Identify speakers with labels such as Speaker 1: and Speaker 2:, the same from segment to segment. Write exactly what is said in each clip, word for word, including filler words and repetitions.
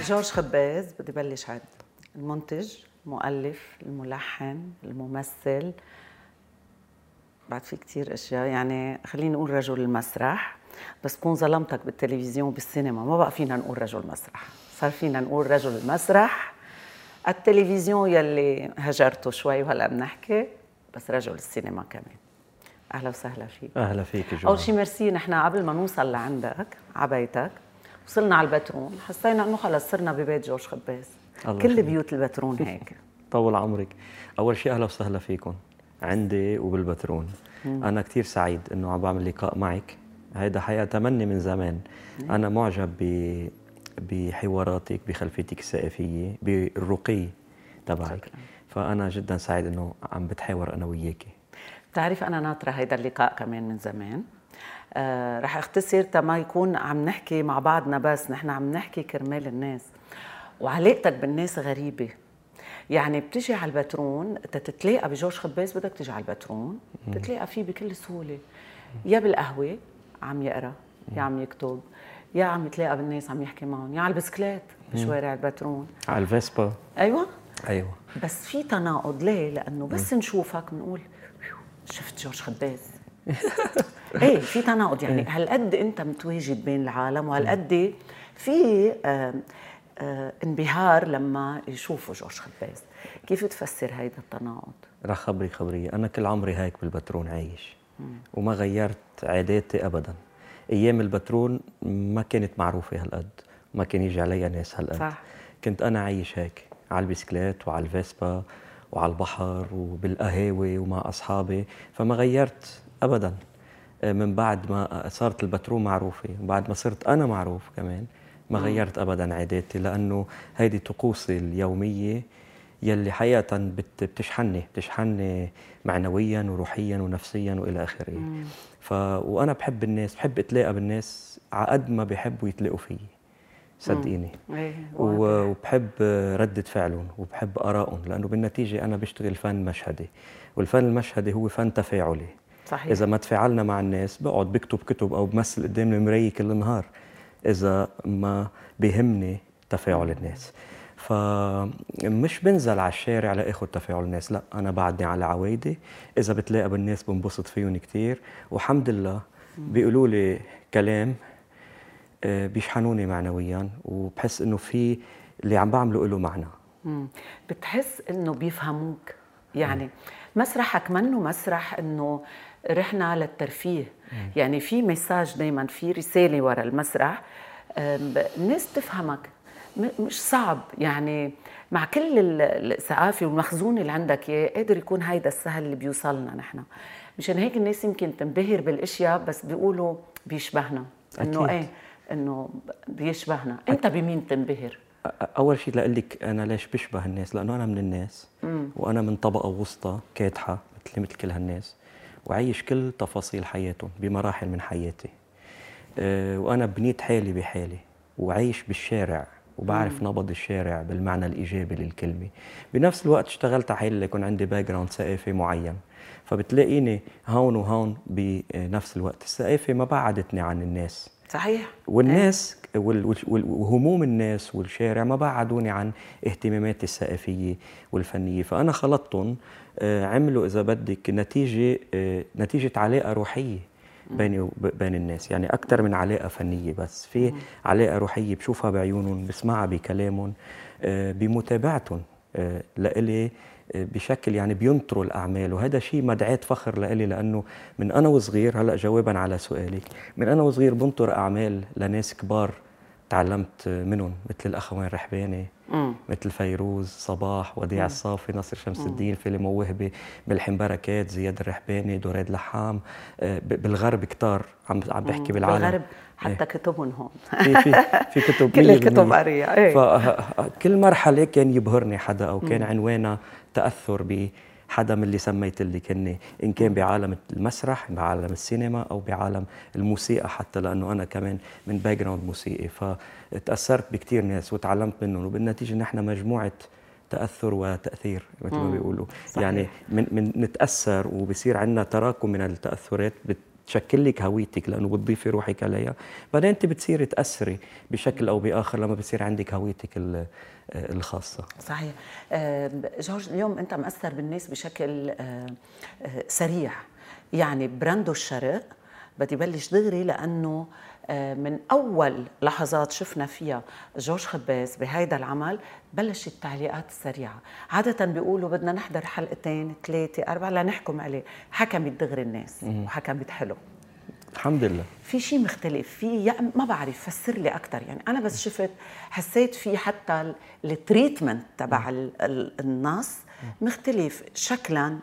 Speaker 1: جورج خباز بدي بلش عد. المنتج، المؤلف، الملحن، الممثل، بعد في كتير اشياء، يعني خليني نقول رجل المسرح، بس بكون ظلمتك بالتلفزيون بالسينما، ما بقى فينا نقول رجل مسرح، صار فينا نقول رجل المسرح. التلفزيون يلي هجرته شوي وهلا بنحكي، بس رجل السينما كمان. اهلا وسهلا فيك.
Speaker 2: اهلا فيك جمال.
Speaker 1: اول شيء ميرسي، نحن قبل ما نوصل لعندك على بيتك وصلنا على البترون، حسينا انه خلص صرنا ببيت جورج خباز. كل
Speaker 2: خليك.
Speaker 1: بيوت البترون هيك.
Speaker 2: طول عمرك. اول شيء اهلا وسهلا فيكم عندي وبالبترون. مم. انا كثير سعيد انه عم بعمل لقاء معك، هيدا حقيقه تمني من زمان. مم. انا معجب ب بحواراتك، بخلفيتك الثقافيه، بالرقي تبعك، فانا جدا سعيد انه عم بتحاور انا وياكي.
Speaker 1: بتعرف انا ناطره هيدا اللقاء كمان من زمان. آه رح اختصر تما يكون عم نحكي مع بعضنا، بس نحن عم نحكي كرمال الناس، وعلاقتك بالناس غريبه. يعني بتجي على البترون تتلاقى بجورج خباز، بدك تجي على البترون تتلاقى فيه بكل سهوله، يا بالقهوه عم يقرا، يا عم يكتب، يا عم يتلاقى بالناس عم يحكي معهم، يا على البسكليت بشوارع البترون،
Speaker 2: على الفيسبا.
Speaker 1: ايوه
Speaker 2: ايوه.
Speaker 1: بس في تناقض. ليه؟ لانه بس مم. نشوفك بنقول شفت جورج خباز. ايه في تناقض، يعني هالقد انت متواجد بين العالم، وهالقد في آه آه انبهار لما يشوفوا جورج خباز. كيف تفسر هيدا التناقض؟
Speaker 2: رح خبري خبريه، انا كل عمري هيك بالبترون عايش. مم. وما غيرت عاداتي ابدا. ايام البترون ما كانت معروفه هالقد، ما كان يجي عليها ناس هالقد. صح. كنت انا عايش هيك على البسكليت وعلى الفيسبا وعلى البحر وبالقهاوي ومع اصحابي، فما غيرت ابدا. من بعد ما صارت البترون معروفه وبعد ما صرت انا معروف كمان، ما غيرت ابدا عاداتي، لانه هيدي طقوسي اليوميه يلي حقيقه بتشحنني بتشحنني معنويا وروحيا ونفسيا والى اخره. ف وانا بحب الناس، بحب اتلاقى بالناس على قد ما بيحبوا يتلاقوا فيي، صدقيني. وبحب ردة فعلهم وبحب آرائهم، لأنه بالنتيجة أنا بشتغل فن مشهدي، والفن المشهدي هو فن تفاعلي. صحيح. إذا ما تفاعلنا مع الناس بقعد بكتب كتب أو بمثل قدام المراية كل النهار، إذا ما بيهمني تفاعل الناس. فمش بنزل على الشارع لآخذ تفاعل الناس، لا، أنا بعدني على عوايدي. إذا بتلاقى بالناس بنبسط فيهم كتير، والحمد لله بيقولوا لي كلام بيشحنوني معنويا، وبحس انه في اللي عم بعمله له معنى.
Speaker 1: مم. بتحس انه بيفهموك؟ يعني مم. مسرحك منه مسرح انه رحنا للترفيه. مم. يعني في مساج دايما، في رساله ورا المسرح، الناس تفهمك، مش صعب. يعني مع كل الثقافه والمخزون اللي عندك اياه، قادر يكون هيدا السهل اللي بيوصلنا نحن. مشان هيك الناس يمكن تنبهر بالاشياء، بس بيقولوا بيشبهنا، انه ايه انه بيشبهنا. انت بمين تنبهر؟
Speaker 2: اول شيء لاقول لك انا ليش بشبه الناس، لانه انا من الناس. مم. وانا من طبقه وسطى كادحه مثل مثل كل هالناس، وعيش كل تفاصيل حياتهم بمراحل من حياتي. أه وانا بنيت حالي بحالي، وعيش بالشارع وبعرف مم. نبض الشارع بالمعنى الايجابي للكلمه. بنفس الوقت اشتغلت على حالي ليكون عندي باك جراوند ثقافي معين، فبتلاقيني هون وهون بنفس الوقت. الثقافه ما بعدتني عن الناس.
Speaker 1: صحيح.
Speaker 2: والناس وهموم الناس والشارع ما بعدوني عن اهتماماتي الثقافيه والفنيه، فانا خلطتهم. عملوا اذا بدك نتيجه نتيجه علاقه روحيه بيني وبين الناس، يعني اكثر من علاقه فنيه، بس في علاقه روحيه بشوفها بعيونهم، بسمعها بكلامهم، بمتابعتهم لإلي بشكل يعني بينطروا الأعمال. وهذا شيء مدعاة فخر لإلي، لأنه من أنا وصغير، هلأ جوابا على سؤالك، من أنا وصغير بنطر أعمال لناس كبار تعلمت منهم، مثل الأخوين رحباني، مم. مثل فيروز، صباح، وديع مم. الصافي، نصر شمس مم. الدين، فيلم موهبة، ملحم بركات، زياد الرحباني، دريد لحام. بالغرب كتار عم عم بحكي بالعالم.
Speaker 1: بالغرب حتى ايه. كتبهم هون
Speaker 2: في في في كتب
Speaker 1: كل الكتب قرية. ايه.
Speaker 2: فكل مرحلة كان يبهرني حدا، أو كان مم. عنوانها تأثر بحدا من اللي سميت اللي كني، إن كان بعالم المسرح، بعالم السينما، أو بعالم الموسيقى حتى، لأنه أنا كمان من باك جراوند موسيقي. فتأثرت بكتير ناس وتعلمت منهم، وبالنتيجة نحن مجموعة تأثر وتأثير مثل ما بيقولوا. صحيح. يعني من, من نتأثر وبصير عندنا تراكم من التأثرات تشكل لك هويتك لانه بتضيفي روحك عليها، بعدين انت بتصيري تاثري بشكل او باخر لما بصير عندك هويتك الخاصه.
Speaker 1: صحيح. جورج، اليوم انت مأثر بالناس بشكل سريع، يعني براندو الشرق بدي بلش دغري، لانه من اول لحظات شفنا فيها جورج خباز بهيدا العمل بلشت التعليقات السريعه، عاده بيقولوا بدنا نحضر حلقتين ثلاثه اربعه لنحكم عليه، حكمت دغري الناس وحكمت حلو
Speaker 2: الحمد لله.
Speaker 1: في شيء مختلف في، يعني ما بعرف، فسر لي اكثر. يعني انا بس شفت حسيت في حتى التريتمنت تبع النص مختلف شكلا،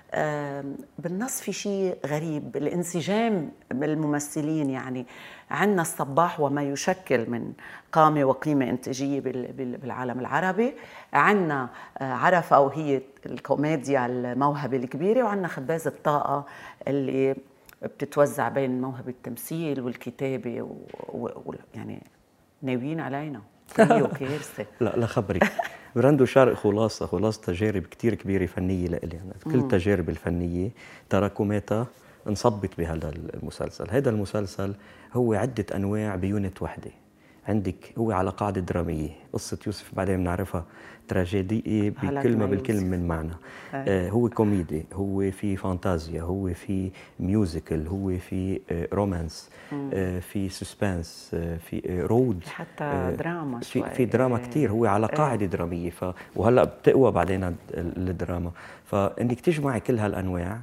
Speaker 1: بالنص في شيء غريب، الانسجام بالممثلين. يعني عندنا الصباح وما يشكل من قامة وقيمة إنتاجية بالعالم العربي، عندنا عرفة وهي الكوميديا الموهبة الكبيرة، وعندنا خباز الطاقة اللي بتتوزع بين موهبة التمثيل والكتابة و... و... يعني ناويين علينا كارثة.
Speaker 2: لا لا خبرك براندو شرق خلاصة خلاصة تجارب كتير كبيرة فنية لإلي أنا. كل التجارب الفنية تراكماتها انصبت بهذا المسلسل. هذا المسلسل هو عدة أنواع بيونت وحدة. عندك هو على قاعدة درامية، قصة يوسف بعدين بنعرفها تراجيدية بكلمة بالكلمة من معنى. آه هو كوميدي، هو في فانتازيا، هو في ميوزيكال، هو في آه رومانس، آه في سسبانس، آه في آه رود،
Speaker 1: حتى آه دراما
Speaker 2: في, في دراما كتير. هو على قاعدة درامية، ف وهلا بتقوى بعدين الدراما. فإنك تجمعي كل هالأنواع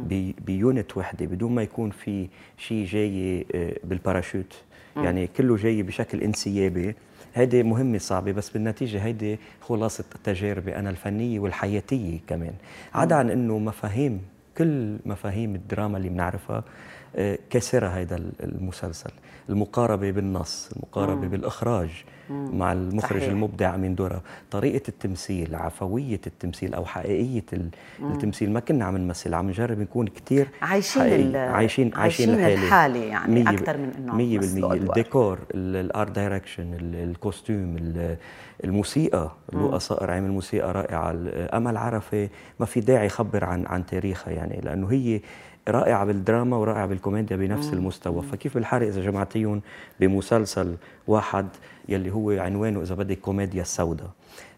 Speaker 2: بيونت وحدة بدون ما يكون في شيء جاي آه بالباراشوت، يعني كله جاي بشكل انسيابي. هيدي مهمة صعبة، بس بالنتيجة هيدي خلاصة تجاربي أنا الفنية والحياتية كمان. عدا عن أنه مفاهيم، كل مفاهيم الدراما اللي بنعرفها كسرة هيدا المسلسل. المقاربة بالنص، المقاربة مم. بالإخراج مم. مع المخرج صحيح. المبدع أمين درة، طريقة التمثيل، عفوية التمثيل أو حقيقية التمثيل. ما كنا عم نمثل، عم نجرب نكون كتير
Speaker 1: عايشين
Speaker 2: عايشين عايشين,
Speaker 1: عايشين الحالة، يعني أكثر من إنه
Speaker 2: مية بالمية. الديكور، الارت دايركشن، الكوستيوم، الموسيقى، لؤى صقر عامل موسيقى رائعة. أمل عرفة ما في داعي يخبر عن عن تاريخها، يعني لأنه هي رائعة بالدراما ورائعة بالكوميديا بنفس مم. المستوى. فكيف بالحرق إذا جمعتيهم بمسلسل واحد يلي هو عنوانه إذا بدك كوميديا السوداء.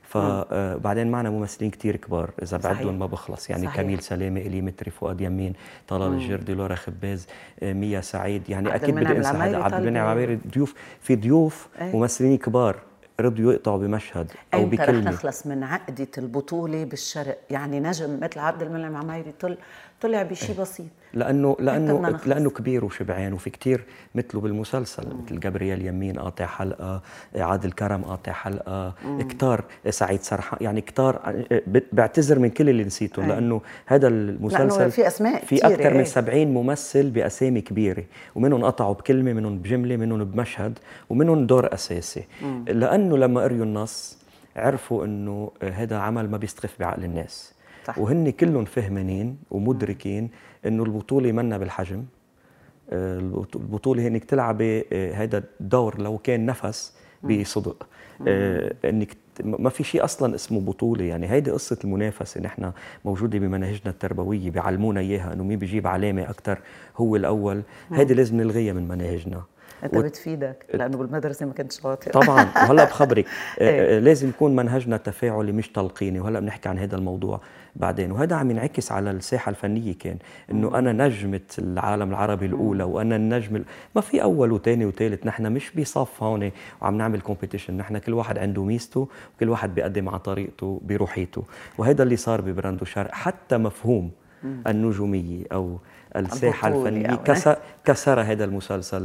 Speaker 2: فبعدين معنا ممثلين كتير كبار إذا بعدهم ما بخلص، يعني صحيح. كميل سلامة، إلي متري، فؤاد يمين، طلال الجردي، لورا خباز، ميا سعيد، يعني أكيد بدي أنسى حدا، عبد المنعم عميري. ضيوف في ضيوف ايه؟ ممثلين كبار رضيوا يقطعوا بمشهد او بكلمه.
Speaker 1: رح نخلص من عقده البطوله بالشرق، يعني نجم مثل عبد المنعم عميري طل طلع بشيء بسيط،
Speaker 2: لانه لانه لانه كبير وشبعان، وفي كتير مثله بالمسلسل، مم. مثل جابرييل يمين قاطع حلقه، عادل كرم قاطع حلقه، مم. كتار، سعيد سرحان، يعني كتار. بعتذر من كل اللي نسيته، لانه هذا المسلسل
Speaker 1: في اسماء
Speaker 2: في اكثر من سبعين ممثل باسامي كبيره، ومنهم قطعوا بكلمه، منهم بجمله، منهم بمشهد، ومنهم دور اساسي. مم. لانه لما قريوا النص عرفوا انه هذا عمل ما بيستخف بعقل الناس، صح. وهن كلهم فهمانين ومدركين انه البطوله منا بالحجم. البطوله هي انك تلعبي هذا الدور لو كان نفس بصدق. انك ما في شيء اصلا اسمه بطوله، يعني هيدي قصه المنافسه. نحن موجوده بمناهجنا التربويه، بيعلمونا اياها انه مين بيجيب علامه اكثر هو الاول. هيدي لازم نلغيها من مناهجنا.
Speaker 1: انت و... بتفيدك لانه بالمدرسه ما كنت شاطر
Speaker 2: طبعا. وهلا بخبرك ايه؟ لازم يكون منهجنا تفاعلي مش تلقيني، وهلا بنحكي عن هذا الموضوع بعدين. وهذا عم ينعكس على الساحه الفنيه، كان انه انا نجمه العالم العربي الاولى، وانا النجم ال... ما في اول وثاني وثالث. نحن مش بصف هون وعم نعمل كومبيتيشن، نحن كل واحد عنده ميزته، وكل واحد بيقدم على طريقته بروحيته. وهذا اللي صار ببراندو شرق. حتى مفهوم مم. النجوميه او الساحه الفنيه كسر كسر هذا المسلسل.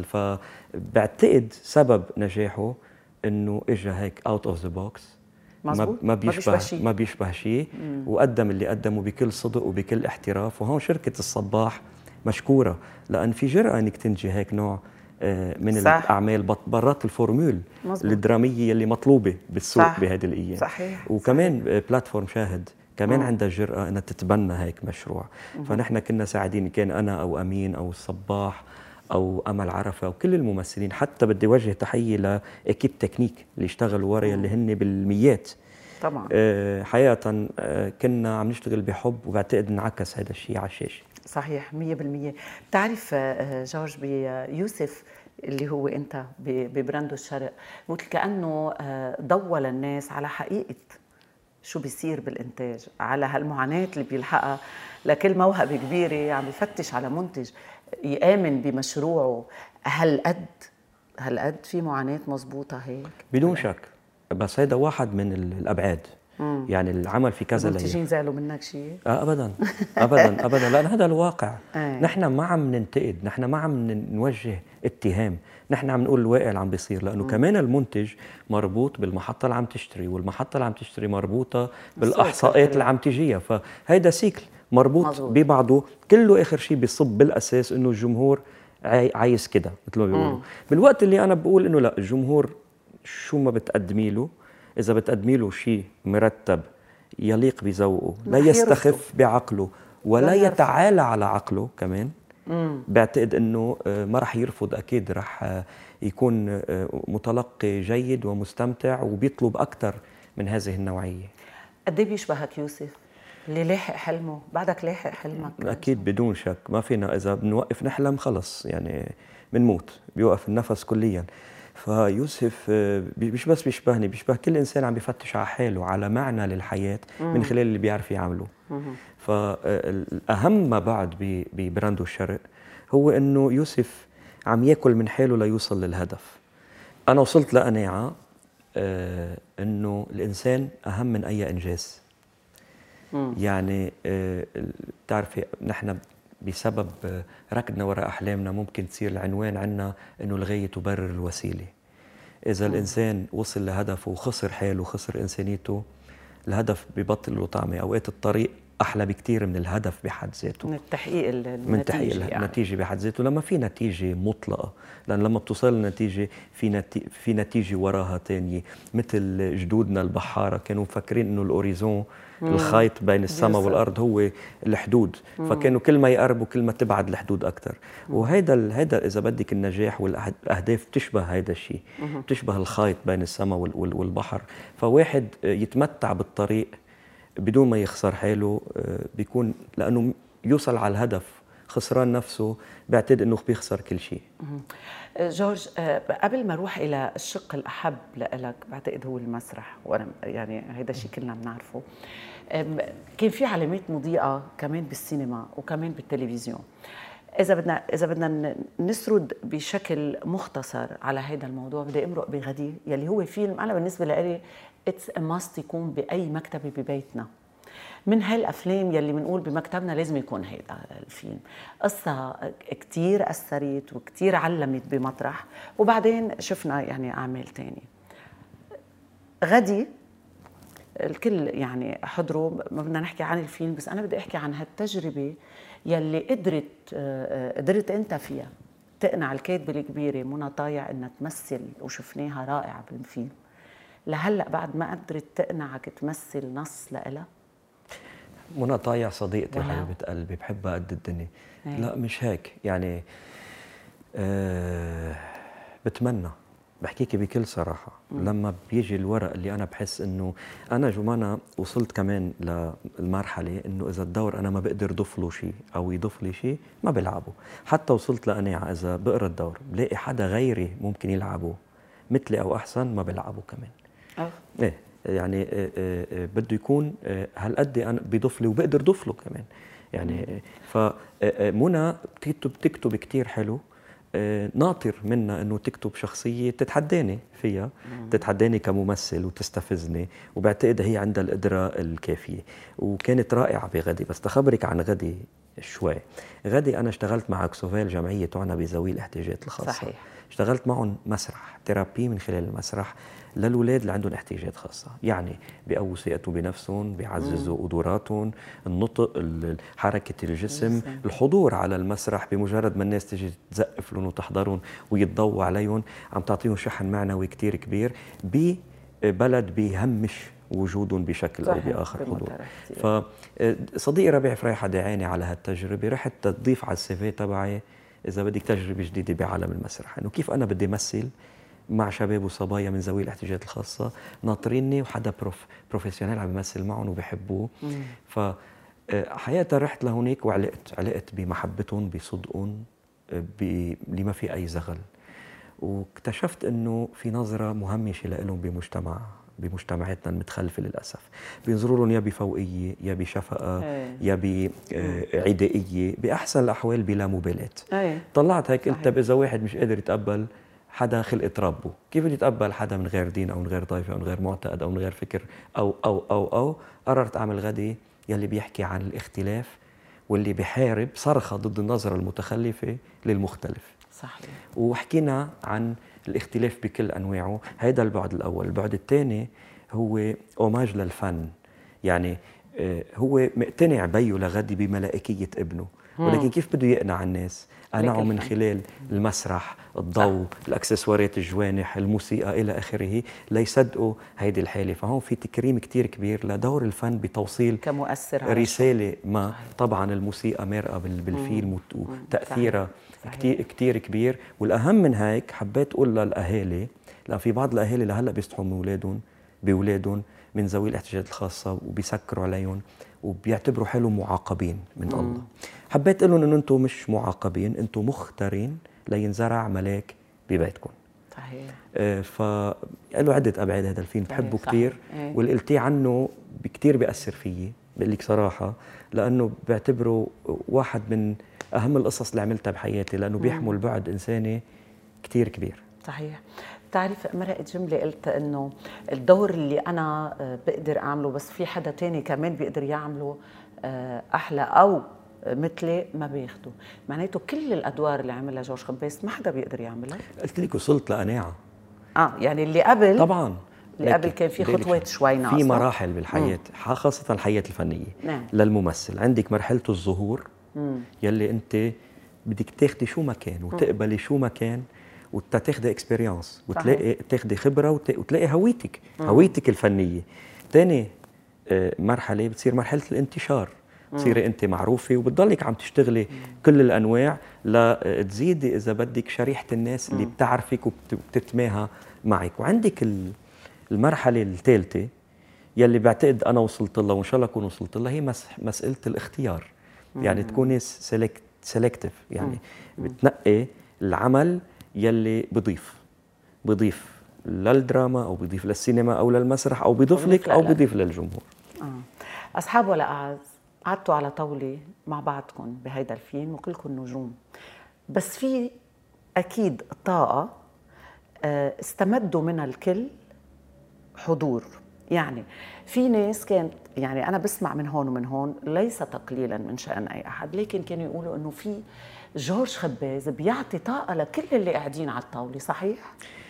Speaker 2: فبعتقد سبب نجاحه انه اجى هيك اوت اوف ذا بوكس، ما بيشبه ما بيشبه شيء، وقدم اللي قدمه بكل صدق وبكل احتراف. وهون شركه الصباح مشكوره، لان في جرأه انك تنجي هيك نوع من صح. الاعمال برات الفورمول مزبوط. الدراميه اللي مطلوبه بالسوق بهذه الايام.
Speaker 1: صحيح.
Speaker 2: وكمان
Speaker 1: صحيح.
Speaker 2: بلاتفورم شاهد كمان عندها الجرأة أنها تتبنى هيك مشروع. مم. فنحن كنا ساعدين، كان أنا أو أمين أو الصباح أو أمل عرفة وكل الممثلين. حتى بدي وجه تحية لأكيب تكنيك اللي اشتغلوا ورا، اللي هن بالميات
Speaker 1: طبعا.
Speaker 2: آه حقيقة آه كنا عم نشتغل بحب، وبعتقد انعكس هذا الشيء على الشاشة.
Speaker 1: صحيح مية بالمية. بتعرف جورج بيوسف اللي هو انت ببراندو الشرق، مثل كأنه ضوى للناس على حقيقة شو بيصير بالإنتاج، على هالمعاناة اللي بيلحقها لكل موهبة كبيرة عم يفتش على منتج يآمن بمشروعه. هالقد هالقد في معاناة مضبوطة هيك؟
Speaker 2: بدون شك، بس هيدا واحد من الأبعاد. مم. يعني العمل في كذا
Speaker 1: لاير. المنتجين زعلوا منك شيء؟
Speaker 2: آه ابدا ابدا ابدا، لان هذا الواقع. نحن ما عم ننتقد، نحن ما عم نوجه اتهام، نحن عم نقول الواقع اللي عم بيصير، لانه مم. كمان المنتج مربوط بالمحطه اللي عم تشتري، والمحطه اللي عم تشتري مربوطه بالاحصاءات اللي عم تجيها، فهيدا سيكل مربوط مزبوط. ببعضه، كله اخر شيء بيصب بالاساس انه الجمهور عايز كده مثل ما بيقولوا. بالوقت اللي انا بقول انه لا، الجمهور شو ما بتقدمي له، اذا بتقدمي له شيء مرتب يليق بذوقه، لا يستخف بعقله ولا يتعالى على عقله كمان، مم. بعتقد انه ما رح يرفض، اكيد رح يكون متلقي جيد ومستمتع وبيطلب اكثر من هذه النوعيه.
Speaker 1: قد ايه بيشبهك يوسف اللي لاحق حلمه؟ بعدك لاحق حلمك؟
Speaker 2: اكيد بدون شك، ما فينا اذا بنوقف نحلم خلص يعني بنموت، بيوقف النفس كليا. فيوسف مش بس بيشبهني، بيشبه كل انسان عم بيفتش على حاله، على معنى للحياه من خلال اللي بيعرف يعمله. فالاهم ما بعد ببراندو الشرق هو انه يوسف عم ياكل من حاله ليوصل للهدف. انا وصلت لقناعه انه الانسان اهم من اي انجاز. مم. يعني بتعرفي نحن بسبب ركضنا وراء أحلامنا ممكن تصير العنوان عنا إنه الغاية تبرر الوسيلة. إذا م. الإنسان وصل لهدفه وخسر حاله وخسر إنسانيته، الهدف ببطل له طعمة. أوقات الطريق أحلى بكتير من الهدف بحد ذاته،
Speaker 1: من التحقيق النتيجة،
Speaker 2: من تحقيق يعني. النتيجة بحد ذاته، لما في نتيجة مطلقة، لأن لما بتوصل لنتيجة في, نتي... في نتيجة وراها تانية. مثل جدودنا البحارة كانوا مفكرين إنه الأوريزون، الخيط بين السماء والارض، هو الحدود. مم. فكانوا كل ما يقربوا كل ما تبعد الحدود اكثر. وهيدا هيدا اذا بدك النجاح والاهداف بتشبه هيدا الشيء، بتشبه الخيط بين السماء والبحر. فواحد يتمتع بالطريق بدون ما يخسر حاله بيكون، لانه يوصل على الهدف خسران نفسه بعتقد انه بيخسر كل شيء.
Speaker 1: جورج، قبل ما اروح الى الشق الاحب لك، بعتقد هو المسرح، وانا يعني هيدا الشيء كلنا بنعرفه. كان في علامات مضيئه كمان بالسينما وكمان بالتلفزيون. اذا بدنا اذا بدنا نسرد بشكل مختصر على هذا الموضوع، بدي امرق بغدير يلي هو فيلم انا بالنسبه لي اتس ماست يكون باي مكتبه ببيتنا. من هالافلام يلي بنقول بمكتبنا لازم يكون هيدا الفيلم. قصه كتير اثرت وكتير علمت بمطرح، وبعدين شفنا يعني اعمال تانية. غدي الكل يعني حضروا، ما بدنا نحكي عن الفيلم، بس انا بدي احكي عن هالتجربه يلي قدرت قدرت انت فيها تقنع الكاتبه الكبيره منى طايع انها تمثل، وشفناها رائعه بالفيلم. لهلا بعد ما قدرت تقنعك تمثل نص لإلها؟
Speaker 2: منى طايع صديقتي حبيبة قلبي، بحبها قد الدنيا. ايه. لا مش هيك يعني، أه بتمنى، بحكيكي بكل صراحة. مم. لما بيجي الورق اللي أنا بحس إنه أنا جمانة وصلت كمان للمرحلة إنه إذا الدور أنا ما بقدر ضيف له شيء أو يضيف لي شيء ما بلعبه. حتى وصلت لقناعة إذا بقرا الدور بلاقي حدا غيري ممكن يلعبه مثلي أو أحسن ما بلعبه كمان. أه. إيه يعني آه آه بده يكون آه هالقد انا بيضيف لي وبقدر ضيف له كمان يعني. فمنى بتكتب بتكتب كثير حلو، ناطر منا انه تكتب شخصيه تتحداني فيها، تتحداني كممثل وتستفزني، وبعتقد هي عندها القدره الكافيه. وكانت رائعه بغدي. بس تخبرك عن غدي شوي. غدي انا اشتغلت مع كسوفيل، جمعيه تعنى بذوي الاحتياجات الخاصه. صحيح. اشتغلت معهم مسرح ثيرابي من خلال المسرح للأولاد اللي عندهم احتياجات خاصة، يعني بيقووا ثقتهم بنفسهم، بيعززوا قدراتهم، النطق، حركة الجسم، الحضور على المسرح. بمجرد ما الناس تجي تزقف لهم وتحضرهم ويتضوى عليهم، عم تعطيهم شحن معنوي كتير كبير ببلد بيهمش وجودهم بشكل أو بآخر حضور. فصديقي ربيع فريحة دعاني على هالتجربة، رحت تضيف على السي في تبعي إذا بدك تجربة جديدة بعالم المسرح، إنه كيف أنا بدي أمثل مع شباب وصبايا من ذوي الاحتياجات الخاصة ناطريني، وحدا بروف بروفيسيونيل عم يمثل معهم وبيحبوه. حقيقة رحت لهونيك وعلقت علقت بمحبتهم، بصدقهم، اللي ما في أي زغل. واكتشفت إنه في نظرة مهمشة لهم بمجتمع بمجتمعاتنا المتخلفة للأسف. بينظروا لهم يا بفوقية يا بشفقة يا بعدائية، بأحسن الأحوال بلا مبالاة. طلعت هيك قلت طب إذا واحد مش قادر يتقبل حدا خلقة ربه، كيف بده يتقبل حدا من غير دين أو من غير طائفة أو من غير معتقد أو من غير فكر أو أو أو أو قررت أعمل غدي يلي بيحكي عن الاختلاف واللي بيحارب صرخة ضد النظرة المتخلفة للمختلف.
Speaker 1: صحيح.
Speaker 2: وحكينا عن الاختلاف بكل أنواعه. هذا البعد الأول. البعد الثاني هو أوماج للفن، يعني هو مقتنع بيه لغدي بملائكية ابنه، ولكن كيف بده يقنع الناس؟ قنعه من خلال المسرح، الضوء، الأكسسوارات، الجوانح، الموسيقى إلى آخره ليصدقوا هيدي الحالة. فهون في تكريم كتير كبير لدور الفن بتوصيل
Speaker 1: كمؤثر
Speaker 2: رسالة ما. طبعا الموسيقى مرقة بالفيلم وتأثيرها كتير, كتير كبير. والأهم من هيك حبيت أقول للأهالي، لأن في بعض الأهالي لهلأ بيصحوا من أولادهم بأولادهم من ذوي الاحتياجات الخاصة وبيسكروا عليهم وبيعتبروا حالهم معاقبين من مم. الله. حبيت أقول لهم إنه أنتم مش معاقبين، أنتم مختارين لينزرع ملاك ببيتكم.
Speaker 1: صحيح.
Speaker 2: آه فقالوا عدة أبعاد هذا الفيلم بحبه كتير، واللي قلتيه عنه كتير بيأثر فيي، بقول لك صراحة، لأنه بعتبره واحد من أهم القصص اللي عملتها بحياتي، لأنه بيحمل بعد إنساني كتير كبير.
Speaker 1: صحيح. بتعرف مرقت جملة قلت إنه الدور اللي أنا بقدر أعمله بس في حدا تاني كمان بيقدر يعمله أحلى أو مثلي ما بياخده. معناته كل الأدوار اللي عملها جورج خباز ما حدا بيقدر يعملها.
Speaker 2: قلت لك وصلت لقناعة.
Speaker 1: آه يعني اللي قبل
Speaker 2: طبعاً
Speaker 1: اللي قبل كان في خطوات شوي ناقصة.
Speaker 2: في مراحل بالحياة، مم. خاصة الحياة الفنية.
Speaker 1: نعم.
Speaker 2: للممثل عندك مرحلة الظهور، مم. يلي أنت بدك تاخدي شو ما كان وتقبلي شو ما كان وتاخدي اكسبيرينس وتلاقي تاخدي خبرة وتلاقي هويتك، مم. هويتك الفنية. ثاني مرحلة بتصير مرحلة الانتشار، بتصيري انت معروفه وبتضلك عم تشتغلي مم. كل الانواع لتزيدي اذا بدك شريحه الناس اللي مم. بتعرفك وبتتماهى معك. وعندك المرحله الثالثه يلي بعتقد انا وصلت لها وان شاء الله اكون وصلت لها، هي مساله الاختيار. مم. يعني تكوني سيلكت سيلكتيف، يعني مم. بتنقي العمل يلي بضيف بضيف للدراما او بضيف للسينما او للمسرح او بضيف لك او بضيف للجمهور.
Speaker 1: آه. اصحاب ولا اعز، قعدتوا على طاولة مع بعضكم بهيدا الفيلم وكلكم نجوم، بس في أكيد طاقة استمدوا منها الكل حضور. يعني في ناس كانت، يعني أنا بسمع من هون ومن هون ليس تقليلا من شأن أي أحد، لكن كانوا يقولوا إنه في جورج خباز بيعطي طاقة لكل اللي قاعدين على الطاولة. صحيح؟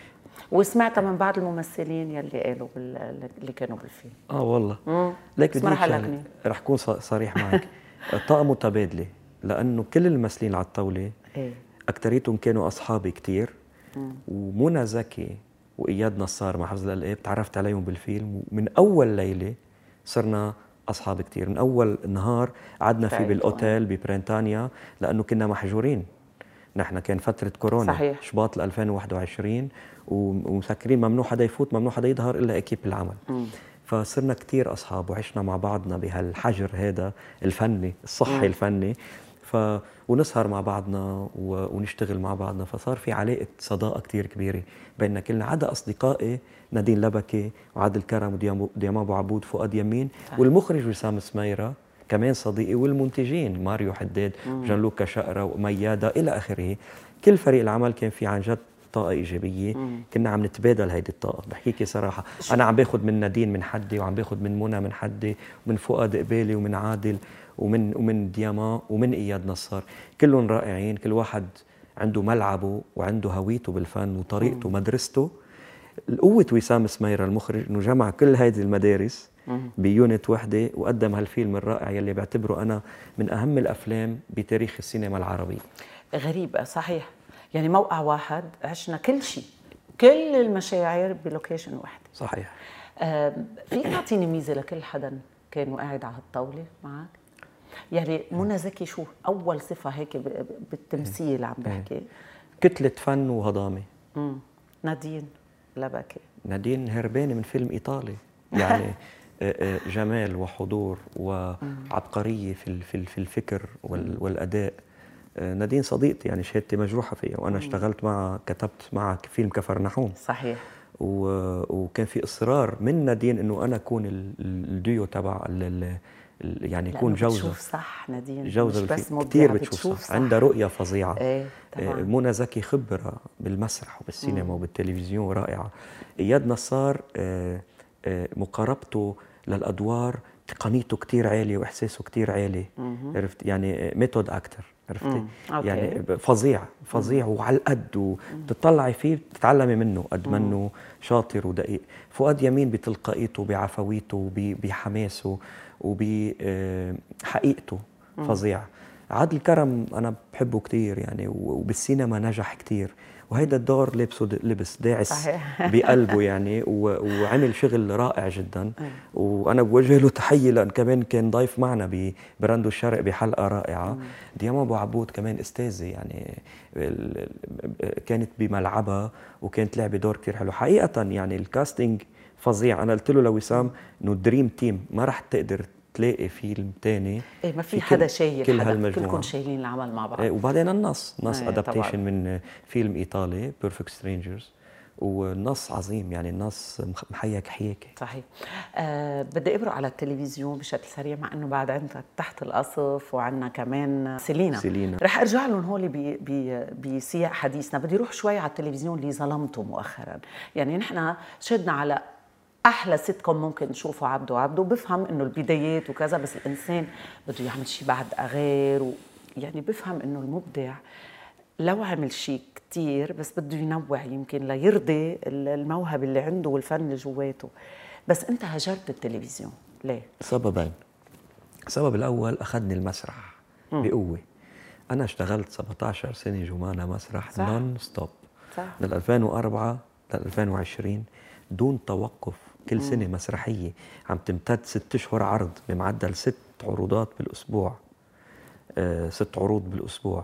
Speaker 1: وسمعتها من بعض الممثلين يلي قالوا اللي كانوا بالفيلم.
Speaker 2: اه والله. لكن بدي رح كون صريح معك. طاقة متبادلة، لأنه كل الممثلين على الطاولة إيه؟ أكتريتهم كانوا أصحابي كتير. مم. ومنى زكي وإياد نصار مع حفظ الألقاب تعرفت عليهم بالفيلم، ومن أول ليلة صرنا أصحاب كتير. من أول نهار قعدنا فيه بالأوتيل ببريطانيا لأنه كنا محجورين. نحن كان فترة كورونا. صحيح. شباط ألفين وواحد وعشرين ومسكرين ممنوع حدا يفوت، ممنوع حدا يظهر إلا أكيب العمل. مم. فصرنا كتير أصحاب وعشنا مع بعضنا بهالحجر هذا الفني الصحي. مم. الفني. ف ونسهر مع بعضنا ونشتغل مع بعضنا، فصار في علاقة صداقة كتير كبيرة بيننا كلنا، عدا أصدقائي نادين لبكي وعادل كرم وديام أبو عبود فؤاد يمين. صحيح. والمخرج وسام سميرة كمان صديقي، والمنتجين ماريو حداد جان لوكا شقرة وميادة إلى آخره. كل فريق العمل كان في عن جد طاقة إيجابية. مم. كنا عم نتبادل هيدي الطاقة. بحكيكي صراحة أنا عم باخد من نادين من حدي، وعم باخد من منى من حدي، ومن فؤاد قبالي ومن عادل ومن ومن دياما ومن إياد نصار. كلهم رائعين، كل واحد عنده ملعبه وعنده هويته بالفن وطريقته. مم. مدرسته. القوة وسام سميرة المخرج إنه جمع كل هذه المدارس بيونت وحدة وقدم هالفيلم الرائع يلي بعتبره أنا من أهم الأفلام بتاريخ السينما العربية.
Speaker 1: غريبة. صحيح. يعني موقع واحد عشنا كل شيء، كل المشاعر بلوكيشن واحد.
Speaker 2: صحيح.
Speaker 1: آه فيك تعطيني ميزة لكل حدا كان قاعد على الطاولة معك؟ يعني منى زكي شو أول صفة هيك بالتمثيل عم بحكي؟
Speaker 2: كتلة فن وهضامة.
Speaker 1: امم نادين لبكي.
Speaker 2: نادين هربانة من فيلم إيطالي، يعني جمال وحضور وعبقرية في في الفكر والأداء. نادين صديقتي يعني شهادتي مجروحة فيها، وأنا اشتغلت معها، كتبت معها فيلم كفرنحوم.
Speaker 1: صحيح.
Speaker 2: وكان في إصرار من نادين إنه أنا أكون الديو تبع يعني يكون جوزة.
Speaker 1: بتشوف صح نادين،
Speaker 2: جوزة
Speaker 1: مش بس مبدعة،
Speaker 2: كتير بتشوف صح. صح. عندها رؤية فظيعة.
Speaker 1: ايه طبعا.
Speaker 2: منى زكي خبرة بالمسرح وبالسينما مم. وبالتلفزيون رائعة. إياد نصار مقاربته للأدوار تقنيته كتير عالية وإحساسه كتير عالي. مم. عرفت يعني ميثود أكتر، عرفتي؟ يعني فظيع فظيع مم. وعلى القد، وتطلعي فيه بتتعلمي منه قد منه شاطر ودقيق. فؤاد يمين بتلقائيته بعفويته بحماسه وبحقيقته فظيع. عادل كرم أنا بحبه كتير يعني، وبالسينما نجح كتير، وهيدا الدور لبسه لبس داعس بقلبه يعني، وعمل شغل رائع جدا. وأنا بوجه له تحية لأن كمان كان ضيف معنا براندو الشرق بحلقة رائعة. ديما أبو عبود كمان أستاذة يعني، كانت بملعبها وكانت لعبة دور كتير حلو حقيقة يعني. الكاستينج فظيع. أنا قلت له لوسام إنه دريم تيم، ما رح تقدر تلاقي فيلم تاني
Speaker 1: إيه، ما في حدا شايل كل حدا، كلكم شايلين العمل مع بعض.
Speaker 2: إيه، وبعدين النص نص ايه ادابتيشن من فيلم ايطالي بيرفكت سترينجرز، والنص عظيم يعني، النص محيك حياكي.
Speaker 1: صحيح. أه بدي ابرق على التلفزيون بشكل سريع، مع انه بعد عندك تحت القصف وعندنا كمان سيلينا.
Speaker 2: سيلينا
Speaker 1: رح ارجع لهم هول بسياق حديثنا. بدي اروح شوي على التلفزيون اللي ظلمته مؤخرا. يعني نحن شدنا على احلى سيت كوم ممكن نشوفه عبده عبده، بفهم انه البدايات وكذا، بس الانسان بده يعمل شيء بعد غير و... يعني بفهم انه المبدع لو عمل شيء كتير بس بده ينوع يمكن ليرضي الموهبه اللي عنده والفن اللي جواته. بس انت هجرت التلفزيون ليه؟
Speaker 2: سببين. السبب الاول اخذني المسرح م. بقوه. انا اشتغلت سبعة عشر سنه جمانه مسرح نون ستوب من ألفين وأربعة ل ألفين وعشرين دون توقف. كل سنة مسرحية عم تمتد ست أشهر عرض بمعدل ست عروضات بالأسبوع. آه ست عروض بالأسبوع.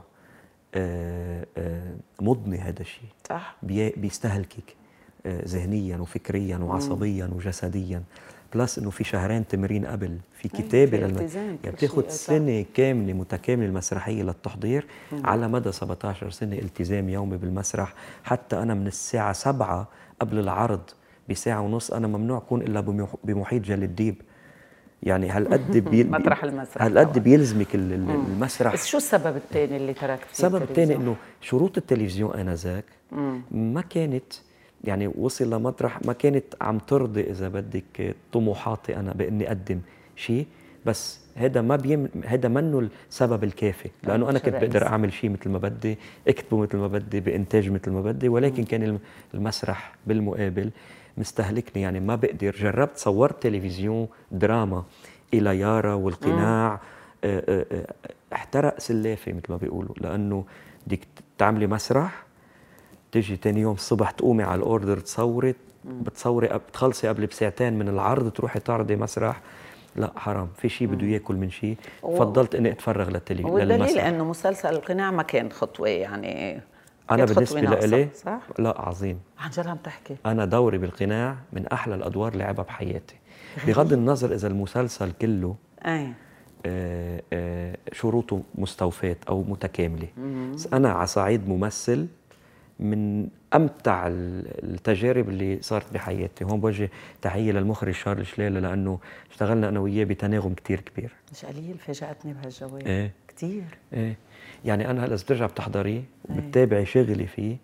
Speaker 2: آه آه مضني هذا الشيء.
Speaker 1: صح.
Speaker 2: بي بيستهلكك آه ذهنيا وفكريا وعصبيا مم. وجسديا. بلس إنه في شهرين تمرين قبل، في كتابة للم... يعني بتاخد سنة كاملة متكاملة المسرحية للتحضير. مم. على مدى سبعة عشر سنة التزام يومي بالمسرح. حتى أنا من الساعة سبعة قبل العرض بساعة ونص أنا ممنوع أكون إلا بمحيط جل الديب. يعني هالقد بي...
Speaker 1: مطرح المسرح
Speaker 2: هالقد بيلزمك المسرح.
Speaker 1: بس شو السبب الثاني اللي تركت فيه؟
Speaker 2: السبب الثاني إنه شروط التلفزيون آنذاك ما كانت يعني وصل لمطرح ما كانت عم ترضي إذا بدك طموحاتي أنا بإني أقدم شيء. بس هذا ما بيم هذا منه السبب الكافي، لأنه أنا كنت بقدر أعمل شيء مثل ما بدي، أكتبه مثل ما بدي، بإنتاج مثل ما بدي، ولكن كان المسرح بالمقابل مستهلكني. يعني ما بقدر. جربت صورت تلفزيون دراما إلى يارا والقناع، اه اه احترق سلافي مثل ما بيقولوا، لأنه بدك تعملي مسرح، تيجي تاني يوم الصبح تقومي على الأوردر تصوري، بتصوري بتخلصي قبل بساعتين من العرض تروحي تعرضي مسرح. لا حرام، في شيء بده ياكل من شيء. فضلت اني اتفرغ للتلفزيون.
Speaker 1: والدليل انه مسلسل القناع ما كان خطوه يعني.
Speaker 2: انا بالنسبه لإلي لا عظيم.
Speaker 1: عن جد عم تحكي؟
Speaker 2: انا دوري بالقناع من احلى الادوار اللي لعبها بحياتي، بغض النظر اذا المسلسل كله
Speaker 1: اي
Speaker 2: آه آه شروطه مستوفاة او متكامله. بس انا على صعيد ممثل من امتع التجارب اللي صارت بحياتي. هون بوجه تحيه للمخرج شارل شلالة، لانه اشتغلنا انا وياه بتناغم كتير كبير.
Speaker 1: مش قليل، فاجأتني بهالجواب.
Speaker 2: ايه
Speaker 1: كتير.
Speaker 2: ايه يعني انا هلا بترجع بتحضريه وبتتابعي شغلي فيه.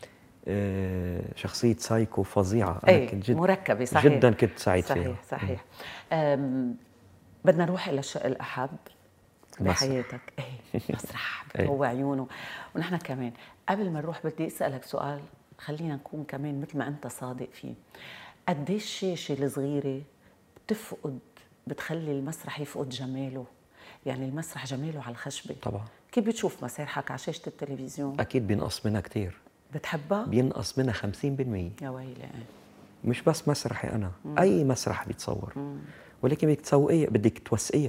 Speaker 2: آه شخصيه سايكو فظيعه. انا
Speaker 1: ايه كنت جد
Speaker 2: مركبه.
Speaker 1: صحيح.
Speaker 2: جدا كنت سعيد
Speaker 1: صحيح
Speaker 2: فيها.
Speaker 1: صحيح صحيح. بدنا نروح الى الشيء الاحب بحياتك. ايه مسرح بضوي عيونه. ونحن كمان قبل ما نروح بدي اسالك سؤال، خلينا نكون كمان مثل ما انت صادق فيه. قديش الشاشه الصغيره بتفقد بتخلي المسرح يفقد جماله؟ يعني المسرح جماله على الخشبه
Speaker 2: طبعا.
Speaker 1: كيف بتشوف مسارحك على شاشه التلفزيون؟
Speaker 2: اكيد بينقص منها كثير.
Speaker 1: بتحبها؟
Speaker 2: بينقص منها خمسين بالمية.
Speaker 1: يا ويلي.
Speaker 2: مش بس مسرحي انا، مم. اي مسرح بيتصور، مم. ولكن بدك تسوقيها، بدك توثقيها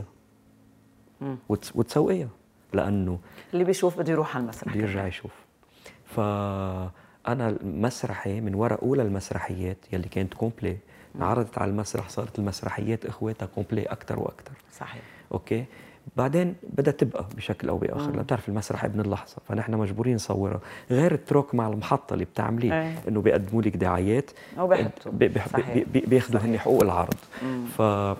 Speaker 2: وتسوقيها، لانه
Speaker 1: اللي بيشوف بده يروح على المسرح،
Speaker 2: بده يرجع يشوف. فانا مسرحي من وراء اولى المسرحيات يلي كانت كومبلي عرضت على المسرح، صارت المسرحيات اخواتها كومبلي اكثر واكثر.
Speaker 1: صحيح.
Speaker 2: اوكي، بعدين بدها تبقى بشكل او باخر، لأن بتعرف المسرح ابن اللحظه، فنحن مجبورين نصورها. غير التروك مع المحطه اللي بتعمليه،
Speaker 1: أي.
Speaker 2: انه بيقدموا لك دعايات
Speaker 1: او بيحطوا
Speaker 2: بي بي بي بياخذوا هن حقوق العرض.
Speaker 1: مم.
Speaker 2: ف آآ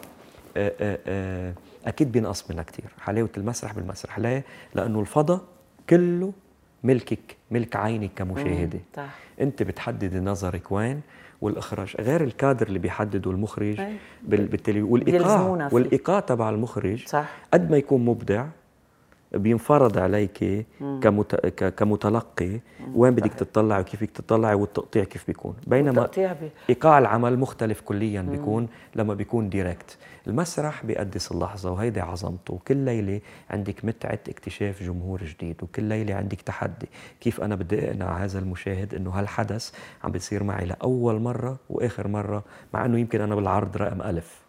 Speaker 2: آآ اكيد بينقص منها كثير. حلاوه المسرح بالمسرح، ليه؟ لانه الفضاء كله ملكك، ملك عينك كمشاهده. انت بتحددي نظرك وين، والاخراج غير الكادر اللي بيحدده المخرج بالتالي، والايقاع والايقاع تبع المخرج
Speaker 1: صح.
Speaker 2: قد ما يكون مبدع بينفرض عليك كمت... كمتلقي مم. وين بدك تطلع وكيف بدك تطلع، والتقطيع كيف بيكون. بينما ايقاع العمل مختلف كليا بيكون مم. لما بيكون ديركت. المسرح بيقدس اللحظه، وهيدي عظمته. كل ليله عندك متعه اكتشاف جمهور جديد، وكل ليله عندك تحدي. كيف انا بدي اقنع هذا المشاهد انه هالحدث عم بيصير معي لاول مره واخر مره، مع انه يمكن انا بالعرض رقم ألف.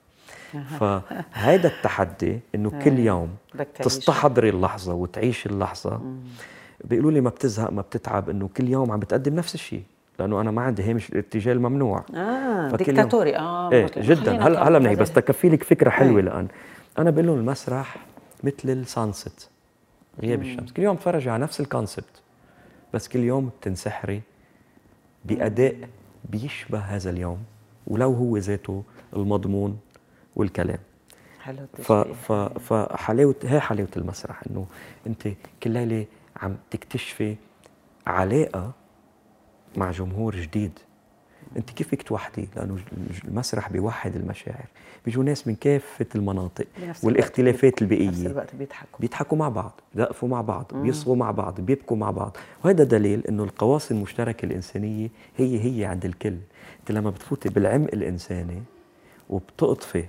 Speaker 2: فهذا التحدي انه كل يوم تستحضري اللحظه وتعيشي اللحظه. بيقولوا لي ما بتزهق ما بتتعب، انه كل يوم عم بتقدم نفس الشيء، لانه انا ما عندي هامش الاتجاه الممنوع.
Speaker 1: اه ديكتاتوري. اه
Speaker 2: ايه جدا. هلا هلا منيح، بس تكفي لك فكره حلوه. الان انا بقول لهم المسرح مثل السانست، غياب الشمس. كل يوم بتفرجي على نفس الكونسبت، بس كل يوم بتنسحري باداء بيشبه هذا اليوم، ولو هو ذاته المضمون والكلام.
Speaker 1: حلو.
Speaker 2: ف ف فحلاوه هي حلاوه المسرح، انه انت كل ليله عم تكتشفي علاقه مع جمهور جديد. انت كيف بدك توحدي؟ لانه المسرح بيوحد المشاعر. بيجوا ناس من كافه المناطق والاختلافات البيئيه، بنفس الوقت بيضحكوا بيضحكوا مع بعض، بيقفوا مع بعض، بيصغوا مع بعض، بيبكوا مع بعض. وهذا دليل انه القواصي المشتركه الانسانيه هي هي عند الكل. انت لما بتفوتي بالعمق الانساني وبتقطفي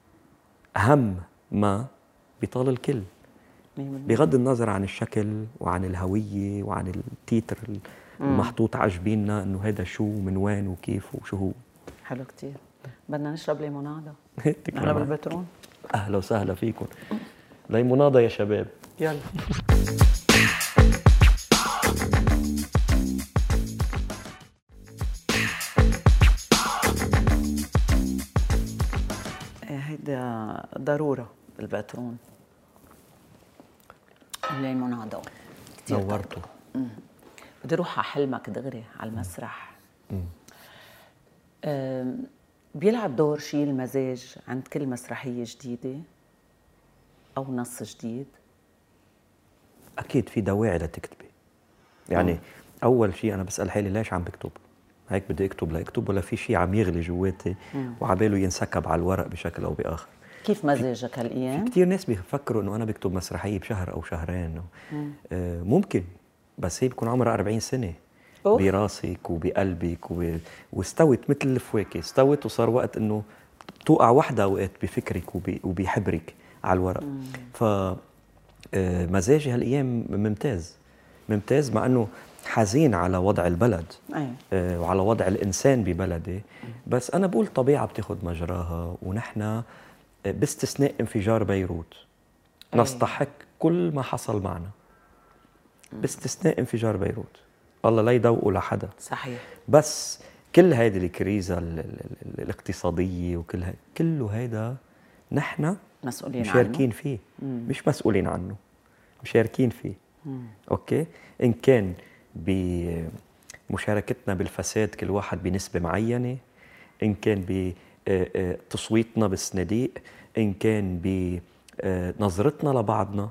Speaker 2: أهم ما بيطال الكل، بغض النظر عن الشكل وعن الهوية وعن التيتر المحطوط على جبيننا، إنه هذا شو من وين وكيف وشو هو.
Speaker 1: حلو كتير. بدنا نشرب ليمونادا. أهلا بالبترون.
Speaker 2: أهلا وسهلا فيكم. ليمونادا يا شباب.
Speaker 1: يلا. هيدا ضرورة بالباترون. الليمونادو
Speaker 2: كتير نورته.
Speaker 1: بدي اروح على حلمك دغري على المسرح. بيلعب دور شيء المزاج عند كل مسرحية جديدة أو نص جديد؟
Speaker 2: أكيد في دواعي لتكتبي. يعني مم. أول شيء أنا بسأل حالي ليش عم بكتب؟ هيك بدي اكتب لاكتب، ولا في شيء عم يغلي جواتي وعباله ينسكب على الورق بشكل او باخر؟
Speaker 1: كيف مزاجك هالايام؟
Speaker 2: في كثير ناس بيفكروا انه انا بكتب مسرحيه بشهر او شهرين. آه ممكن، بس هي بكون عمرها أربعين سنة أوه. براسك وبقلبك وب... واستوت مثل الفواكه، استوت وصار وقت انه توقع وحده اوقات بفكرك وب... وبحبرك على الورق. ف آه مزاجي هالايام ممتاز ممتاز، مع انه حزين على وضع البلد آه وعلى وضع الإنسان ببلده. بس أنا بقول طبيعة بتاخد مجراها، ونحن باستثناء انفجار بيروت أيه. نستحق كل ما حصل معنا باستثناء انفجار بيروت. الله لا يدوقوا لحدا.
Speaker 1: صحيح.
Speaker 2: بس كل هذه الكريزة الاقتصادية وكل هذا كله هيدا نحن
Speaker 1: مسؤولين
Speaker 2: مشاركين
Speaker 1: عنه.
Speaker 2: فيه.
Speaker 1: مم.
Speaker 2: مش مسؤولين عنه، مشاركين فيه. مم. أوكي. إن كان بمشاركتنا بالفساد كل واحد بنسبة معينة، إن كان بتصويتنا بالصناديق، إن كان بنظرتنا لبعضنا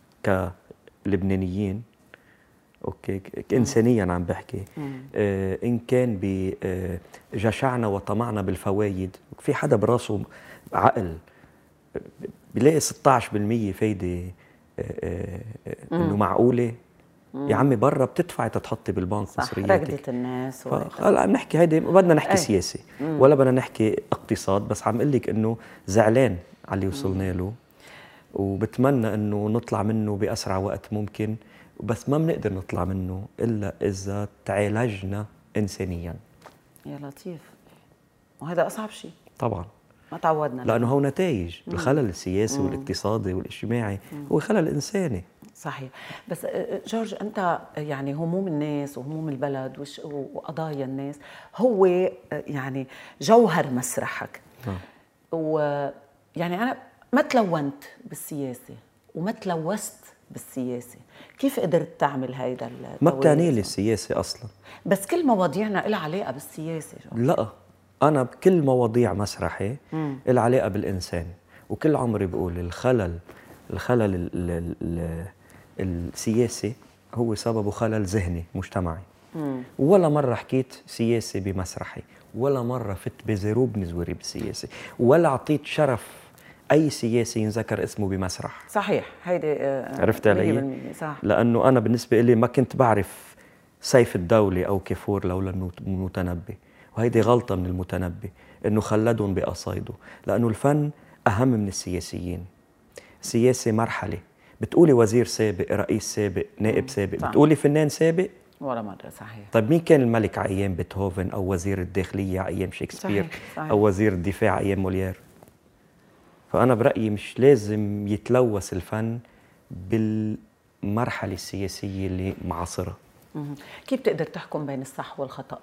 Speaker 2: كلبنانيين، أوكي، إنسانيا عم بحكي، إن كان بجشعنا وطمعنا بالفوايد. في حدا براسه عقل بيلاقي ستة عشر بالمية فايدة إنه معقولة. يا عمي برا بتدفعي تتحطي بالبنك مصرياتك.
Speaker 1: رقدة الناس.
Speaker 2: هلا عم نحكي هيدي، بدنا نحكي أي. سياسي مم. ولا بدنا نحكي اقتصاد، بس عم اقول لك انه زعلان على اللي وصلنا له، وبتمنى انه نطلع منه باسرع وقت ممكن، بس ما بنقدر نطلع منه الا اذا تعالجنا انسانيا.
Speaker 1: يا لطيف. وهذا اصعب شيء
Speaker 2: طبعا،
Speaker 1: ما تعودنا،
Speaker 2: لانه هو نتائج الخلل السياسي مم. والاقتصادي والاجتماعي مم. هو خلل انساني.
Speaker 1: صحيح. بس جورج، أنت يعني هموم الناس وهموم البلد وقضايا الناس هو يعني جوهر مسرحك.
Speaker 2: نعم.
Speaker 1: ويعني أنا ما تلونت بالسياسة وما تلوثت بالسياسة، كيف قدرت تعمل هيدا التوازن؟
Speaker 2: ما بتعني لي السياسة أصلا،
Speaker 1: بس كل مواضيعنا إلها علاقة بالسياسة. جورج.
Speaker 2: لا، أنا بكل مواضيع مسرحي إلها علاقة بالإنسان، وكل عمري بقول الخلل الخلل ال ال ال السياسي هو سببه خلل ذهني مجتمعي. مم. ولا مرة حكيت سياسي بمسرحي، ولا مرة فت بزروب نزوري بالسياسة، ولا أعطيت شرف أي سياسي ينذكر اسمه بمسرح.
Speaker 1: صحيح، هيدي آه
Speaker 2: عرفت علي؟
Speaker 1: صح.
Speaker 2: لأنه أنا بالنسبة لي ما كنت بعرف سيف الدولة أو كفور لولا المتنبي، وهيدي غلطة من المتنبي إنه خلدهم بقصايده، لأنه الفن أهم من السياسيين. سياسة مرحلة، بتقولي وزير سابق، رئيس سابق، نائب سابق، صح. بتقولي فنان سابق
Speaker 1: ولا مرة. صحيح.
Speaker 2: طيب مين كان الملك على أيام بيتهوفن، أو وزير الداخلية على أيام شكسبير؟ صحيح. صحيح. أو وزير الدفاع على أيام موليير؟ فأنا برأيي مش لازم يتلوث الفن بالمرحلة السياسية اللي معاصرة.
Speaker 1: كيف تقدر تحكم بين الصح والخطأ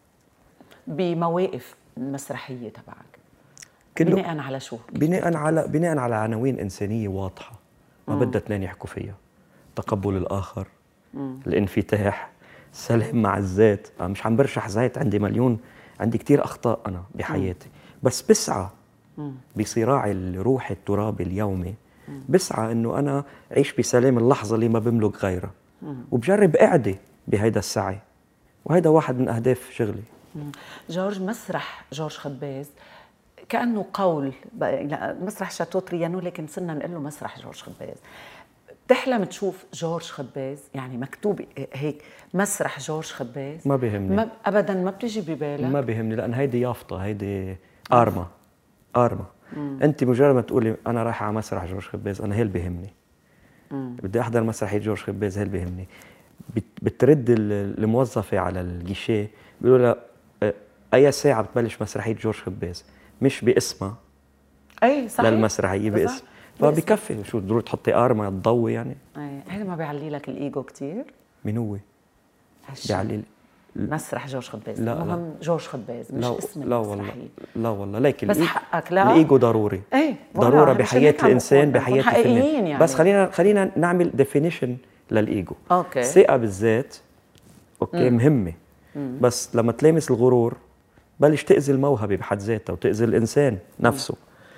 Speaker 1: بمواقف المسرحية تبعك؟ بناء على شو؟
Speaker 2: بناء على بناء على عناوين إنسانية واضحة ما بدها اثنين يحكوا فيها. تقبل الآخر، مم. الانفتاح، السلام مع الذات. أنا مش عم برشح زيت، عندي مليون، عندي كتير أخطاء أنا بحياتي، مم. بس بسعى مم. بصراع الروح الترابي اليومي، مم. بسعى إنه أنا أعيش بسلام اللحظة اللي ما بملك غيرها، مم. وبجرب أعدي بهيدا السعي، وهيدا واحد من أهداف شغلي.
Speaker 1: مم. جورج، مسرح جورج خباز كأنه قول، مسرح شاتو تريانو لكن صرنا نقول له مسرح جورج خباز. بتحلم تشوف جورج خباز يعني مكتوب هيك مسرح جورج خباز؟
Speaker 2: ما بيهمني.
Speaker 1: ما ابدا ما بتيجي ببالك؟
Speaker 2: ما بيهمني، لان هيدي يافطه، هيدي ارما ارما. مم. انت مجرد ما تقولي انا رايحه على مسرح جورج خباز، انا هي اللي بيهمني. مم. بدي احضر مسرحيه جورج خباز، هي اللي بيهمني. بترد الموظفه على الجيشيه بيقولوا لها اي ساعه بتبلش مسرحيه جورج خباز، مش باسمها.
Speaker 1: اي صحيح،
Speaker 2: للمسرحيه باسم، فبكفي شو ضروري تحطي ارما تضوي يعني.
Speaker 1: اي هذا ما بيعلي لك الايجو كثير؟
Speaker 2: مين هو؟ بيعلي
Speaker 1: مسرح جورج خباز. لا المهم لا. جورج خباز مش
Speaker 2: لا
Speaker 1: اسم
Speaker 2: لا والله لا والله ليك
Speaker 1: بس حقك. لا
Speaker 2: الايجو ضروري.
Speaker 1: ايه
Speaker 2: ضروره بحياه الانسان، بحياه الفنان.
Speaker 1: يعني.
Speaker 2: بس خلينا خلينا نعمل ديفينيشن للايجو.
Speaker 1: اوكي.
Speaker 2: الثقه بالذات اوكي مم. مهمه، مم. بس لما تلامس الغرور بلش تأذي الموهبة بحد ذاتها وتأذي الإنسان نفسه.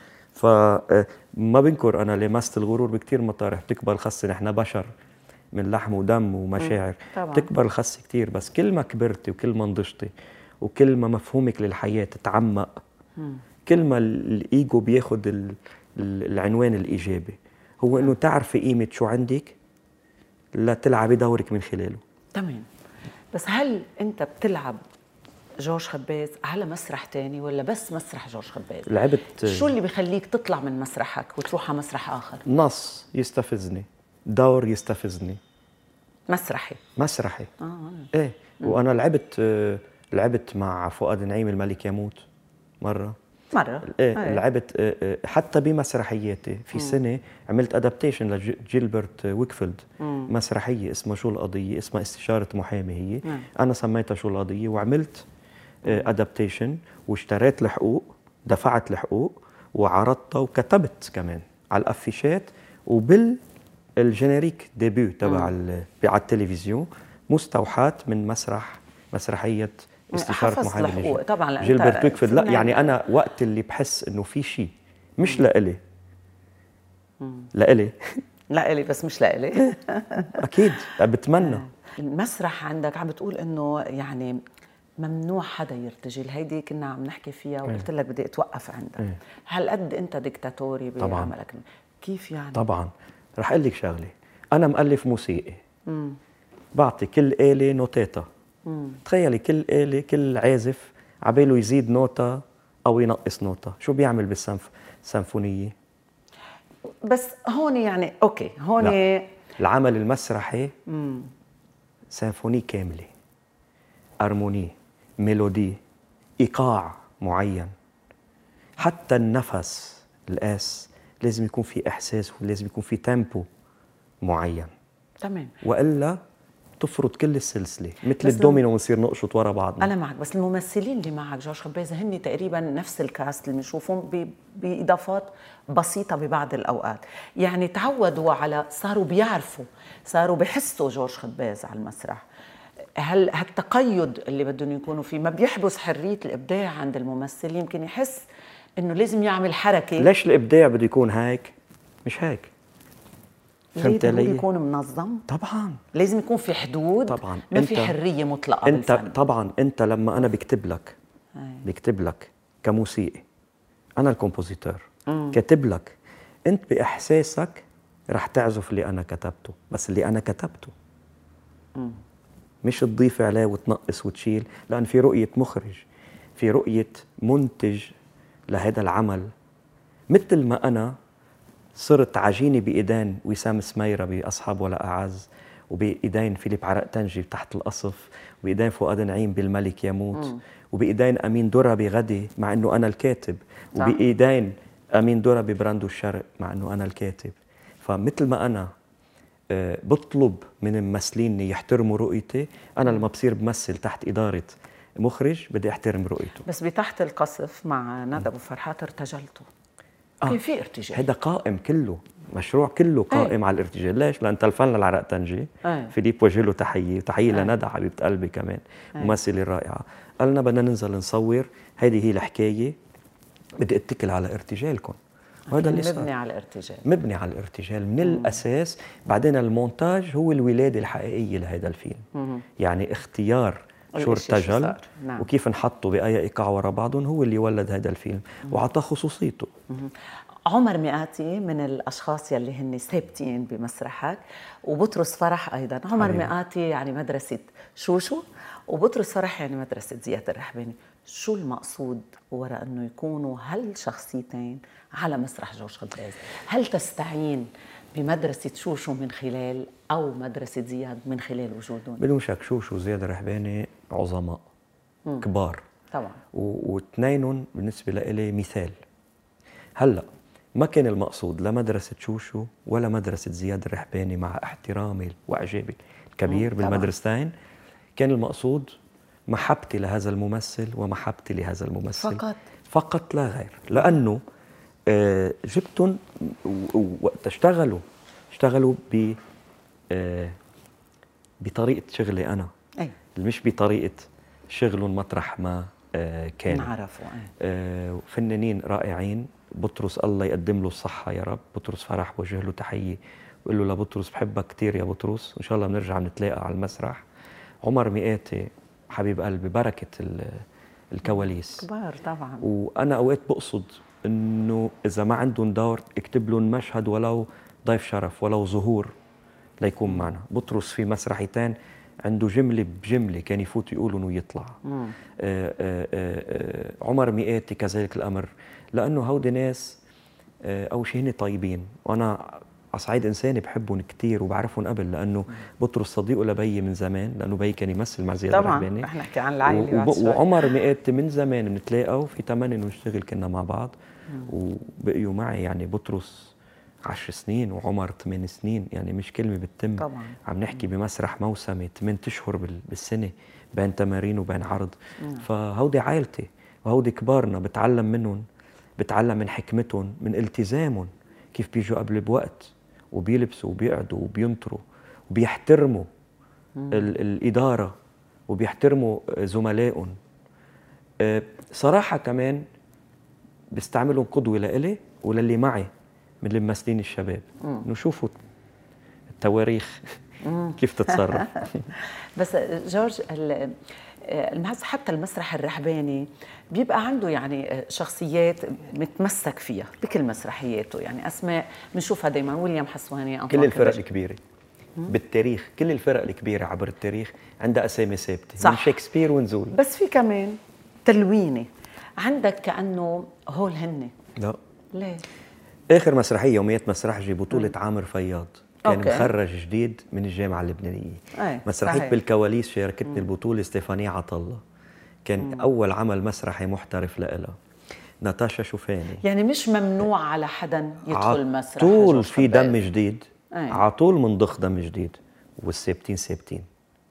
Speaker 2: فما بنكر أنا لمست الغرور بكتير مطارح. بتكبر الخصة، نحن بشر من لحم ودم ومشاعر، بتكبر الخصة كتير، بس كل ما كبرتي وكل ما نضجتي وكل ما مفهومك للحياة تتعمق، كل ما الإيجو بياخد العنوان الإيجابي، هو إنه تعرفي قيمة شو عندك لا تلعبي دورك من خلاله.
Speaker 1: تمام. بس هل أنت بتلعب جورج خباز على مسرح تاني ولا بس مسرح جورج خباز؟
Speaker 2: لعبت. شو
Speaker 1: اللي بيخليك تطلع من مسرحك وتروح على مسرح آخر؟
Speaker 2: نص يستفزني، دور يستفزني.
Speaker 1: مسرحي
Speaker 2: مسرحي
Speaker 1: اه, آه.
Speaker 2: ايه. م. وانا لعبت لعبت مع فؤاد نعيم الملك يموت مره
Speaker 1: مره
Speaker 2: ايه. آه. لعبت حتى بمسرحياتي في م. سنه عملت ادابتيشن لجيلبرت ويكفيلد، م. مسرحيه اسمها شو القضيه، اسمها استشاره محامي هي. م. انا سميتها شو القضيه، وعملت ادابتيشن واشتريت الحقوق، دفعت الحقوق وعرضتها وكتبت كمان على الافيشات وبال الجينيريك ديبيو تبع على التلفزيون، مستوحاة من مسرح مسرحية استشارة محامي
Speaker 1: طبعا
Speaker 2: جيلبرت ويكفيلد. لا يعني أنا وقت اللي بحس إنه في شيء مش لإلي لإلي
Speaker 1: لإلي بس مش لإلي
Speaker 2: أكيد بتمنى.
Speaker 1: المسرح عندك عم بتقول إنه يعني ممنوع حدا يرتجل، هيدي كنا عم نحكي فيها وقلت لك بدي أتوقف عندها. هل قد أنت ديكتاتوري بعملك؟ كيف يعني؟
Speaker 2: طبعا رح أقول لك شغلة، أنا مؤلف موسيقي، مم. بعطي كل آلة نوتاتها. تخيلي كل آلة كل عازف عباله يزيد نوتة أو ينقص نوتة، شو بيعمل بالسيمفونية؟
Speaker 1: بس هون يعني أوكي هون لا.
Speaker 2: العمل المسرحي مم. سيمفونية كاملة، أرموني، ميلودي، إيقاع معين، حتى النفس القاس لازم يكون في إحساس ولازم يكون في تيمبو معين.
Speaker 1: تمام.
Speaker 2: والا تفرض كل السلسله مثل الدومينو ونصير نقشط ورا بعضنا.
Speaker 1: انا معك، بس الممثلين اللي معك جورج خبازة هن تقريبا نفس الكاست اللي بنشوفهم باضافات بسيطه ببعض الاوقات، يعني تعودوا على، صاروا بيعرفوا، صاروا بيحسوا جورج خبازة على المسرح. هل هالتقيد اللي بدهم يكونوا فيه ما بيحبس حريه الابداع عند الممثل؟ يمكن يحس انه لازم يعمل حركه.
Speaker 2: ليش الابداع بده يكون هيك؟ مش هيك.
Speaker 1: فهمت علي؟ لازم يكون منظم
Speaker 2: طبعا،
Speaker 1: لازم يكون في حدود طبعا، ما في حريه مطلقه
Speaker 2: انت
Speaker 1: بالفن.
Speaker 2: طبعا انت لما انا بكتب لك بكتب لك كموسيقي، انا الكومبوزيتور كاتب لك، انت باحساسك رح تعزف اللي انا كتبته، بس اللي انا كتبته مم. مش تضيف عليه وتنقص وتشيل، لان في رؤيه مخرج، في رؤيه منتج لهذا العمل. مثل ما انا صرت عجينه بايدين وسام سميره باصحاب ولا اعز، وبايدين فيليب عرقتنجي تحت القصف، وبايدين فؤاد نعيم بالملك يموت، مم. وبايدين امين درة بغدي مع انه انا الكاتب، وبايدين امين درة ببراندو الشرق مع انه انا الكاتب. فمثل ما انا بطلب من الممثلين يحترموا رؤيتي، انا لما بصير بمثل تحت اداره مخرج بدي احترم رؤيته.
Speaker 1: بس بتحت القصف مع ندى ابو فرحات ارتجلته. آه. كان في ارتجال،
Speaker 2: هذا قائم كله، مشروع كله قائم أي. على الارتجال. ليش؟ لان تلفن للعرقتنجي، فيليب وجه له تحيه، تحيه لندى حبيبه قلبي كمان، ممثله رائعه. قالنا بدنا ننزل نصور، هذه هي الحكايه، بدي اتكل على ارتجالكم.
Speaker 1: وهذا اللي مبني على الارتجال،
Speaker 2: مبني على الارتجال من مم. الاساس. بعدين المونتاج هو الولاده الحقيقيه لهذا الفيلم. مم. يعني اختيار شو ارتجل نعم. وكيف نحطه باي ايقاع ورا بعضهم هو اللي ولد هذا الفيلم وعطاه خصوصيته. مم.
Speaker 1: عمر مئاتي من الاشخاص يلي هن ثابتين بمسرحك، وبطرس فرح ايضا. عمر حبيب. مئاتي يعني مدرسه شوشو، وبطرس فرح يعني مدرسه زياد الرحباني. شو المقصود وراء انه يكونوا هالشخصيتين على مسرح جورج خبازة؟ هل تستعين بمدرسة شوشو من خلال أو مدرسة زياد من خلال وجودهم؟
Speaker 2: بدون شك شوشو وزياد الرحباني عظماء مم. كبار
Speaker 1: طبعا،
Speaker 2: واثنينهم بالنسبة لإلي مثال. هلأ ما كان المقصود لا مدرسة شوشو ولا مدرسة زياد الرحباني، مع احترامي وإعجابي الكبير بالمدرستين، كان المقصود محبتي لهذا الممثل ومحبتي لهذا الممثل
Speaker 1: فقط
Speaker 2: فقط لا غير. لأنه آه جبتهم وقت اشتغلوا اشتغلوا ب آه بطريقة شغلي أنا، أي. مش بطريقة شغلهم مطرح ما آه كان
Speaker 1: نعرفوا.
Speaker 2: آه فنانين رائعين. بطرس الله يقدم له الصحة يا رب، بطرس فرح بوجه له تحية وقول له لبطرس بحبك كتير يا بطرس، وإن شاء الله بنرجع نتلاقى على المسرح. عمر مئاتي حبيب قلبي، بركة الكواليس
Speaker 1: كبار طبعا.
Speaker 2: وأنا أوقات بقصد إنه إذا ما عندهم دور اكتب لهم مشهد ولو ضيف شرف ولو ظهور ليكون معنا. بطرس في مسرحيتين عنده جملة بجملة كان يفوت يقولون ويطلع. آآ آآ آآ عمر مئاتي كذلك الأمر، لأنه هودي ناس أول شيء هن طيبين، وأنا أصعيد إنساني بحبهم كتير وبعرفهم قبل، لأنه بطرس صديقه لبي من زمان، لأنه بي كان يمثل مع زياد الرحباني.
Speaker 1: طبعا رح نحكي عن العائلة
Speaker 2: وب... وعمر مئاتي من زمان بنتلاقى وفي تمنى إنه نشتغل كنا مع بعض. مم. وبقيوا معي، يعني بطرس عشر سنين وعمر ثمان سنين، يعني مش كلمة بتتم.
Speaker 1: طبعا
Speaker 2: عم نحكي بمسرح موسمي ثمان أشهر بالسنة بين تمارين وبين عرض. مم. فهودي عائلتي وهودي كبارنا، بتعلم منهم، بتعلم من حكمتهم، من التزامهم، كيف بيجوا قبل بوقت وبيلبسوا وبيقعدوا وبينطروا وبيحترموا الإدارة وبيحترموا زملائهم. أه صراحة كمان بستعملهم قدوة لإلي وللي معي من الممثلين الشباب، إنه شوفوا التواريخ كيف تتصرف.
Speaker 1: بس جورج، حتى المسرح الرحباني بيبقى عنده يعني شخصيات متمسك فيها بكل مسرحياته، يعني اسماء بنشوفها دائما، ويليام حسواني،
Speaker 2: كل الفرق الكبيره بالتاريخ، كل الفرق الكبيره عبر التاريخ عندها اسامي ثابته، من شكسبير ونزول.
Speaker 1: بس في كمان تلوينه عندك كانه هول هن.
Speaker 2: لا
Speaker 1: ليه؟
Speaker 2: اخر مسرحيه يوميات مسرحجي بطوله مم. عامر فياض، كان أوكي. مخرج جديد من الجامعه اللبنانيه. أي. مسرحيه صحيح. بالكواليس شاركتني مم. البطوله ستيفانية عطله، كان مم. اول عمل مسرحي محترف لها. ناتاشا شوفاني.
Speaker 1: يعني مش ممنوع على حدا يدخل مسرح،
Speaker 2: طول في دم جديد، على طول منضخ دم جديد، والثابتين ثابتين.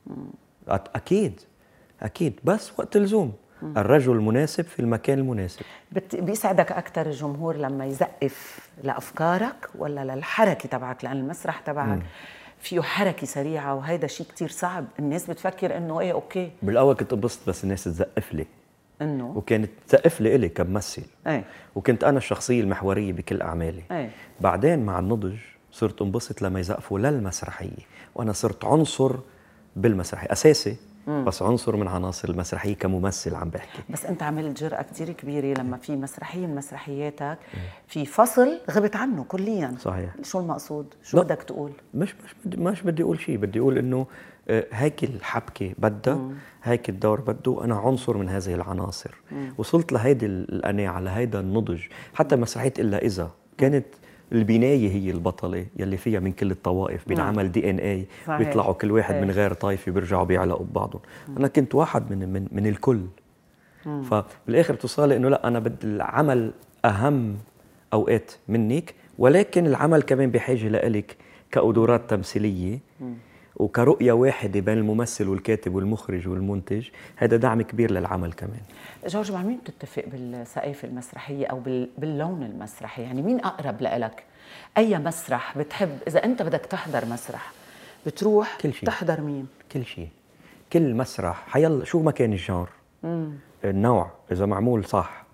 Speaker 2: اكيد اكيد، بس وقت اللزوم الرجل المناسب في المكان المناسب.
Speaker 1: بيسعدك اكثر الجمهور لما يزقف لافكارك ولا للحركه تبعك؟ لان المسرح تبعك فيه حركه سريعه، وهيدا شيء كتير صعب. الناس بتفكر انه ايه اوكي.
Speaker 2: بالاول كنت انبسط بس الناس تزقف لي،
Speaker 1: انه
Speaker 2: وكانت تزقف لي الي كممثل.
Speaker 1: ايه.
Speaker 2: وكنت انا الشخصيه المحوريه بكل اعمالي.
Speaker 1: ايه.
Speaker 2: بعدين مع النضج صرت انبسط لما يزقفوا للمسرحيه، وانا صرت عنصر بالمسرحيه اساسي، مم. بس عنصر من عناصر المسرحيه كممثل عم بحكي.
Speaker 1: بس انت عملت جرأة كتير كبيره لما في مسرحيه من مسرحياتك في فصل غبت عنه كليا.
Speaker 2: صحيح.
Speaker 1: شو المقصود؟ شو بدك تقول؟
Speaker 2: مش مش بدي مش بدي اقول شيء، بدي اقول انه هيك الحبكه بدها، هيك الدور بده، انا عنصر من هذه العناصر. مم. وصلت لهيدي القناعه، لهيدا النضج. حتى مسرحيه الا اذا كانت البنايه هي البطله يلي فيها من كل الطوائف، بينعمل دي ان اي، بيطلعوا كل واحد من غير طائفه بيرجعوا بيعلقوا ببعضهم. انا كنت واحد من من من الكل. مم. فبالاخر بتوصلي انه لا، انا بدي العمل اهم اوقات منك، ولكن العمل كمان بحاجه لإلك كقدرات تمثيليه. مم. وكرؤية واحدة بين الممثل والكاتب والمخرج والمنتج. هذا دعم كبير للعمل كمان.
Speaker 1: جورج، مع مين بتتفق بالسقايف المسرحية أو باللون المسرحي؟ يعني مين أقرب لإلك؟ أي مسرح بتحب؟ إذا أنت بدك تحضر مسرح بتروح
Speaker 2: كل شيء.
Speaker 1: تحضر مين؟
Speaker 2: كل شيء، كل مسرح حيلا شو ما كان الجار، النوع، إذا معمول صح،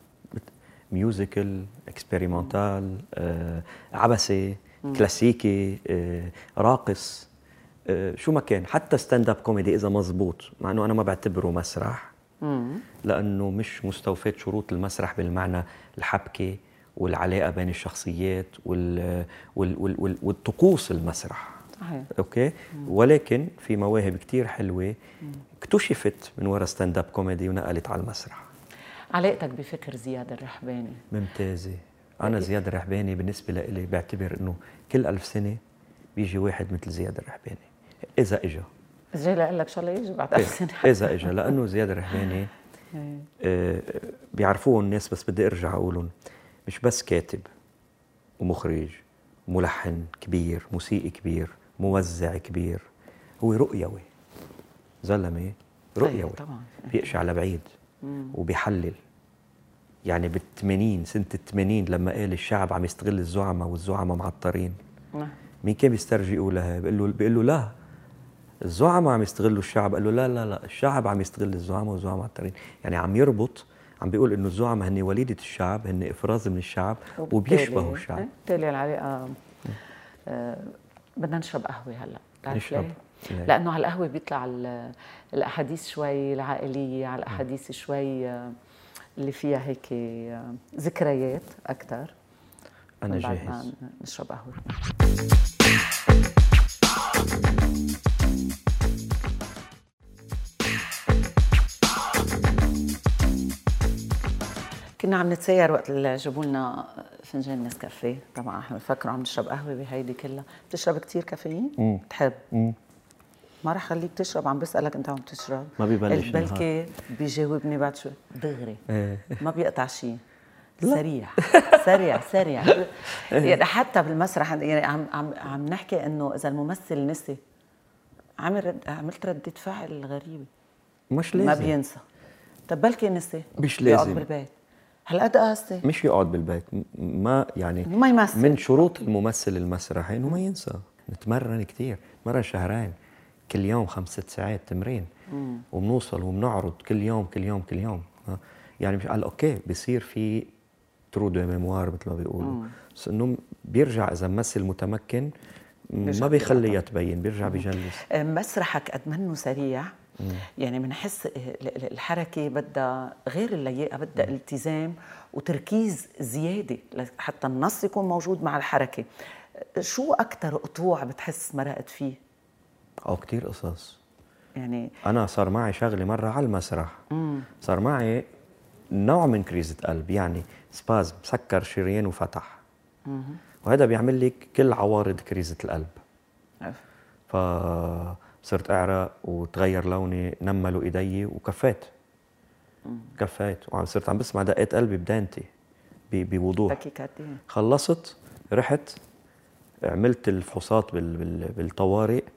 Speaker 2: ميوزيكال، اكسبيريمنتال، آه، عبثي، مم. كلاسيكي، آه، راقص، شو ما كان، حتى ستاند اب كوميدي اذا مزبوط، مع انه انا ما بعتبره مسرح، مم. لانه مش مستوفيت شروط المسرح بالمعنى الحبكه والعلاقه بين الشخصيات وال وال وال والطقوس المسرح. صحيح. اوكي. مم. ولكن في مواهب كتير حلوه اكتشفت من وراء ستاند اب كوميدي ونقلت على المسرح.
Speaker 1: علاقتك بفكر زياد الرحباني
Speaker 2: ممتازه. انا زياد الرحباني بالنسبه لي بعتبر انه كل ألف سنه بيجي واحد مثل زياد الرحباني، إذا إجا.
Speaker 1: جاي لأقول لك شو الله يجي بعد ألف سنة.
Speaker 2: إذا إجا، لأنه زياد الرحباني آه بيعرفوه الناس، بس بدي أرجع أقولهم، مش بس كاتب ومخرج وملحن كبير، موسيقي كبير، موزع كبير، هو رؤيوي، زلمة رؤيوي. طبعا بيقشع لبعيد وبيحلل. يعني بالثمانين، سنة الثمانين لما قال الشعب عم يستغل الزعماء والزعماء معطرين، مين كان بيسترجي يقولها؟ بيقول له بيقول له لا، الزعماء عم يستغلوا الشعب. قال له لا لا لا، الشعب عم يستغل الزعماء والزعماء معطرين. يعني عم يربط، عم بيقول انه الزعماء هن وليدة الشعب، هن افراز من الشعب وبيشبهوا الشعب.
Speaker 1: بالتالي العلاقه آه بدنا نشرب قهوه هلا.
Speaker 2: نشرب
Speaker 1: ليه؟ لانه على القهوه بيطلع الاحاديث شوي العائليه، على الاحاديث شوي اللي فيها هيك ذكريات اكثر.
Speaker 2: أنا جاهز.
Speaker 1: نشرب قهوة. كنا عم نتسير وقت اللي جابوا لنا فنجان نسكافيه، طبعا احنا بنفكروا عم نشرب قهوة بهيدي كلها. بتشرب كثير كافيين؟ مم. بتحب؟ مم. ما رح خليك تشرب، عم بسألك انت عم تشرب.
Speaker 2: ما ببلش
Speaker 1: بلكي بيجاوبني بعد شوي دغري. ما بيقطع شيء. سريع سريع سريع. يعني حتى بالمسرح يعني عم عم عم نحكي انه اذا الممثل نسي، عمل عملت ردة فعل غريبة.
Speaker 2: مش لازم،
Speaker 1: ما بينسى. طب بلكي نسي،
Speaker 2: مش لازم
Speaker 1: يقعد بالبيت. هالقد قاسي؟
Speaker 2: مش يقعد بالبيت، ما يعني
Speaker 1: ما يمثل.
Speaker 2: من شروط الممثل المسرحي انه ما ينسى. نتمرن كثير، نتمرن شهرين كل يوم خمس ست ساعات تمرين، وبنوصل وبنعرض كل يوم كل يوم كل يوم. يعني مش على اوكي بصير في ترو دو ميموار مثل ما بيقولوا، بس انه بيرجع اذا ممثل متمكن ما بيخليها تبين، بيرجع بيجلس.
Speaker 1: مسرحك قد منه سريع، مم. يعني بنحس الحركه بدها غير اللياقه، بدها التزام وتركيز زياده حتى النص يكون موجود مع الحركه. شو اكثر قطوع بتحس مرقت فيه؟
Speaker 2: او كثير قصص.
Speaker 1: يعني
Speaker 2: انا صار معي شغله مره على المسرح، مم. صار معي نوع من كريزة قلب، يعني سبازم، سكر شريان وفتح. مم. وهذا بيعمل لك كل عوارض كريزة القلب. أف. فصرت اعرق وتغير لوني، نملوا ايدي وكفيت. مم. كفيت وصرت عم بسمع دقات قلبي بدانتي بوضوح. خلصت رحت عملت الفحوصات بالطوارئ،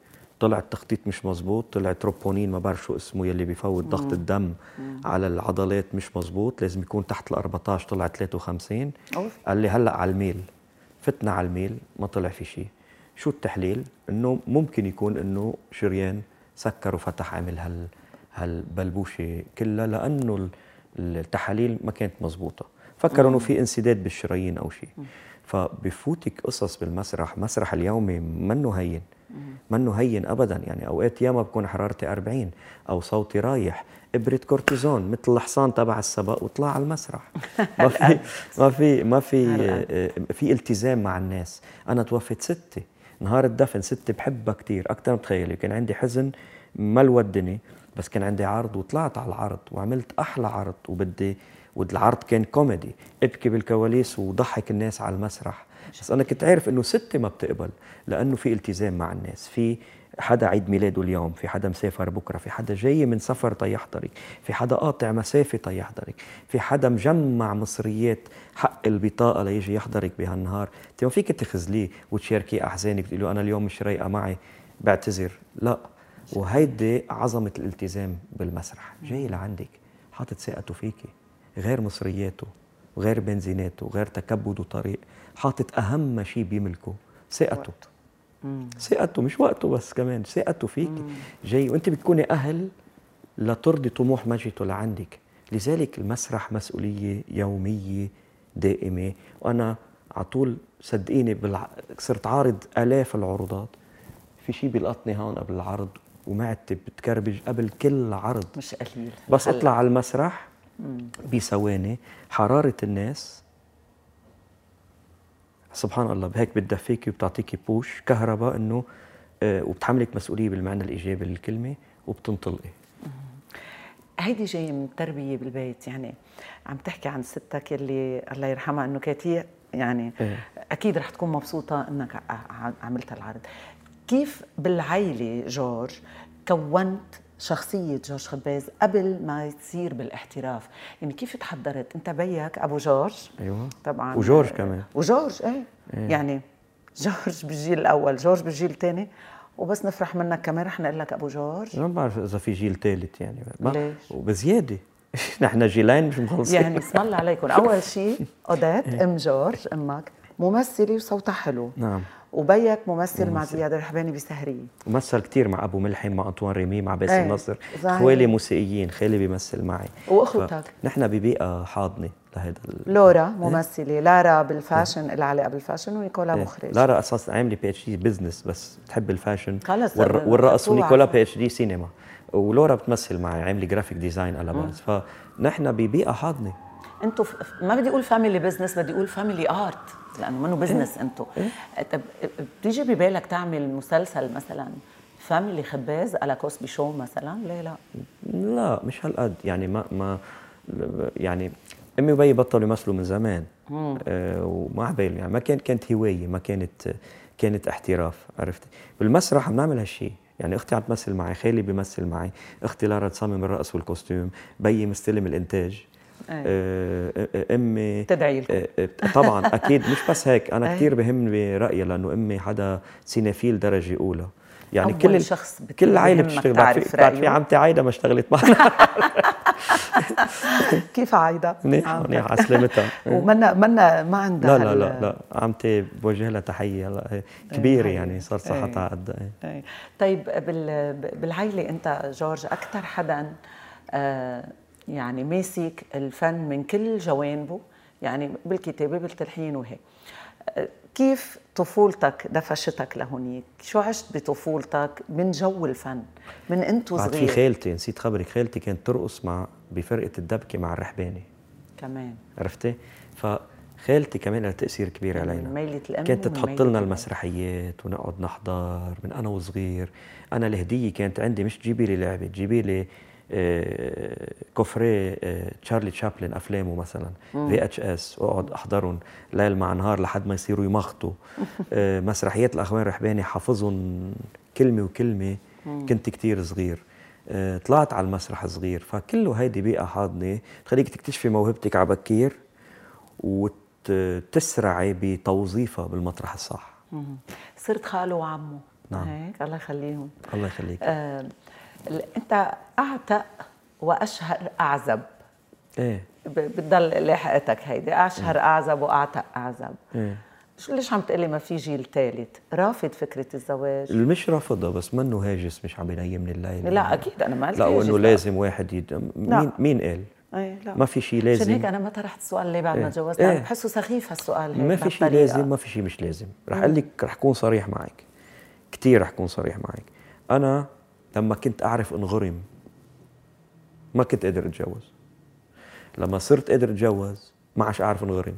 Speaker 2: طلع التخطيط مش مزبوط، طلع تروبونين ما بعرف شو اسمه يلي بيفوت ضغط الدم مم. على العضلات مش مزبوط، لازم يكون تحت ال أربعطعش، طلع ثلاثة وخمسين. أوف. قال لي هلا على الميل، فتنا على الميل ما طلع في شيء. شو التحليل؟ انه ممكن يكون انه شريان سكر وفتح عامل هال هالبلبوشه كلها، لانه التحاليل ما كانت مزبوطه، فكروا انه في انسداد بالشرايين او شيء. فبفوتك قصص بالمسرح، مسرح اليومي منه هين، منه هين ابدا. يعني اوقات ياما بكون حرارتي أربعين او صوتي رايح، ابره كورتيزون مثل الحصان تبع السبق وطلع على المسرح. ما في ما في ما في في التزام مع الناس. انا توفت ستي نهار الدفن، ستي بحبها كثير اكثر ما بتخيلي، كان عندي حزن ما الودني، بس كان عندي عرض وطلعت على العرض وعملت احلى عرض، وبدي والعرض كان كوميدي، ابكي بالكواليس وضحك الناس على المسرح. بس انا كنت عارف انه ستي ما بتقبل، لانه في التزام مع الناس، في حدا عيد ميلاده اليوم، في حدا مسافر بكره، في حدا جاي من سفر تيحضرك، في حدا قاطع مسافه تيحضرك، في حدا مجمع مصريات حق البطاقه ليجي يحضرك بهالنهار. انت ما فيك تخذليه وتشاركيه احزانك تقول له انا اليوم مش رايقه معي بعتذر، لا. وهيدي عظمه الالتزام بالمسرح، جاي لعندك حاطط ثقته فيكي، غير مصرياته وغير بنزيناته وغير تكبده طريق، حاطط اهم شيء بيملكه ثقته. ثقته مش وقته بس، كمان ثقته فيكي. جاي وانت بتكوني اهل لترضي طموح مجيته لعندك. لذلك المسرح مسؤوليه يوميه دائمه. وانا على طول صدقيني بالع... صرت عارض الاف العروضات، في شيء بيلقطني هون قبل العرض ومعدتي بتكربج قبل كل عرض،
Speaker 1: مش قليل.
Speaker 2: بس اطلع على المسرح بثواني حراره الناس سبحان الله بهيك بتدفيكي وبتعطيكي بوش كهرباء، انه آه وبتحملك مسؤوليه بالمعنى الايجابي للكلمه وبتنطلقي.
Speaker 1: هيدي جايه من التربيه بالبيت. يعني عم تحكي عن ستك اللي الله يرحمها انه كانت هي يعني إيه؟ اكيد رح تكون مبسوطه انك عملت العرض. كيف بالعائله جورج كونت شخصية جورج خباز قبل ما يصير بالاحتراف؟ يعني كيف تحضرت؟ انت بيك ابو جورج.
Speaker 2: ايوه
Speaker 1: طبعا.
Speaker 2: وجورج كمان.
Speaker 1: وجورج ايه, إيه. يعني جورج بالجيل الاول، جورج بالجيل الثاني، وبس نفرح منك كمان رح نقول لك ابو جورج.
Speaker 2: ما بعرف اذا في جيل ثالث يعني،
Speaker 1: ليش؟
Speaker 2: وبزياده نحن جيلين مش مخلصين.
Speaker 1: يعني اسم الله عليكم. اول شيء اوديت ام جورج، امك ممثله وصوتها حلو.
Speaker 2: نعم.
Speaker 1: وبيك ممثل مع زياد الرحباني بسهرية،
Speaker 2: ومثل كثير مع ابو ملحم، مع انطوان ريمي، مع باسل ايه. نصر. خوالي موسيقيين، خالي بيمثل معي،
Speaker 1: واخوتك
Speaker 2: نحن ببيئه حاضنه لهذا.
Speaker 1: لورا ممثله، لارا بالفاشن، لها علاقه بالفاشن، ونيكولا مخرج.
Speaker 2: لارا اساسا عامله بي اتش دي بزنس بس بتحب الفاشن
Speaker 1: والر...
Speaker 2: والرقص، ونيكولا بي اتش دي سينما، ولورا بتمثل معي عامله جرافيك ديزاين على باز. فنحن ببيئه حاضنه.
Speaker 1: انتم ف... ما بدي اقول فاميلي بزنس، بدي اقول فاميلي ارت، لانه منه بزنس. انتم طب بتيجي ببالك تعمل مسلسل مثلا فاميلي خباز على كوسبي شو مثلا؟ ليه لا؟
Speaker 2: لا مش هالقد يعني. ما ما يعني امي وبي بطلوا يمثلوا من زمان، آه وما عبالي يعني، ما كانت كانت هوايه، ما كانت كانت احتراف. عرفتي بالمسرح عم نعمل هالشيء. يعني اختي عم تمثل معي، خالي بيمثل معي، اختي لارا تصمم الرقص والكوستيوم، بيي مستلم الانتاج. أيه. امي
Speaker 1: تدعي لكم
Speaker 2: طبعا اكيد. مش بس هيك، انا أيه. كثير بهمني رايي، لانه امي حدا سينافيل درجه اولى. يعني كل
Speaker 1: شخص
Speaker 2: كل العائله بتشتغل. بعد في, بعد في عمتي عايده ما اشتغلت معنا.
Speaker 1: كيف عايده؟
Speaker 2: منيحه منيحه على سلامتها.
Speaker 1: ومنا منا ما عندها
Speaker 2: لا لا لا لا عمتي بوجه لها تحيه هلا كبيره أيه. يعني صار صحتها قد ايه.
Speaker 1: أيه. طيب بالعائله انت جورج اكثر حدا آه يعني ماسك الفن من كل جوانبه، يعني بالكتابه بالتلحين وهيك، كيف طفولتك دفشتك لهونيك؟ شو عشت بطفولتك من جو الفن من انت صغير؟
Speaker 2: في خالتي، نسيت خبرك، خالتي كانت ترقص مع بفرقه الدبكه مع الرحباني
Speaker 1: كمان.
Speaker 2: عرفتي؟ فخالتي كمان لها تاثير كبير
Speaker 1: يعني
Speaker 2: علينا.
Speaker 1: ميلة الام
Speaker 2: كانت تحط لنا المسرحيات ونقعد نحضر من انا وصغير. انا الهديه كانت عندي مش تجيبي لي لعبه، تجيبي لي آه كوفري آه تشارلي تشابلن افلامه مثلا في اتش اس، واقعد احضرهم ليل مع نهار لحد ما يصيروا يمخطوا. آه مسرحيات الاخوان رحباني حافظهم كلمه وكلمه. مم. كنت كتير صغير، آه طلعت على المسرح صغير، فكله هيدي بيئه حاضنه تخليك تكتشفي موهبتك على بكير وتسرعي بتوظيفها بالمطرح الصح.
Speaker 1: مم. صرت خاله وعمه
Speaker 2: نعم.
Speaker 1: هيك الله يخليهم.
Speaker 2: الله يخليك.
Speaker 1: آه انت اعتق واشهر اعزب.
Speaker 2: ايه
Speaker 1: بتضل لاحقتك هيدي اشهر إيه؟ اعزب واعتق اعزب.
Speaker 2: ايه
Speaker 1: شو ليش عم تقلي ما في جيل ثالث؟ رافض فكره الزواج؟
Speaker 2: مش رافضها بس منه هاجس، مش عم ينيم من الليل.
Speaker 1: لا اكيد انا ما قلت
Speaker 2: لا وانه لازم واحد يد... مين مين قال؟
Speaker 1: ايه لا.
Speaker 2: ما في شيء لازم.
Speaker 1: عشان هيك انا ما طرحت السؤال ليه بعد
Speaker 2: ايه؟
Speaker 1: ما تجوزت.
Speaker 2: ايه؟
Speaker 1: انا بحسه سخيف هالسؤال هيك.
Speaker 2: ما في شيء لازم، ما في شيء مش لازم. رح اقول لك، رح اكون صريح معك كثير، رح اكون صريح معك. انا لما كنت اعرف انغرم ما كنت قادر اتجوز. لما صرت قادر اتجوز ما عادش اعرف انغرم.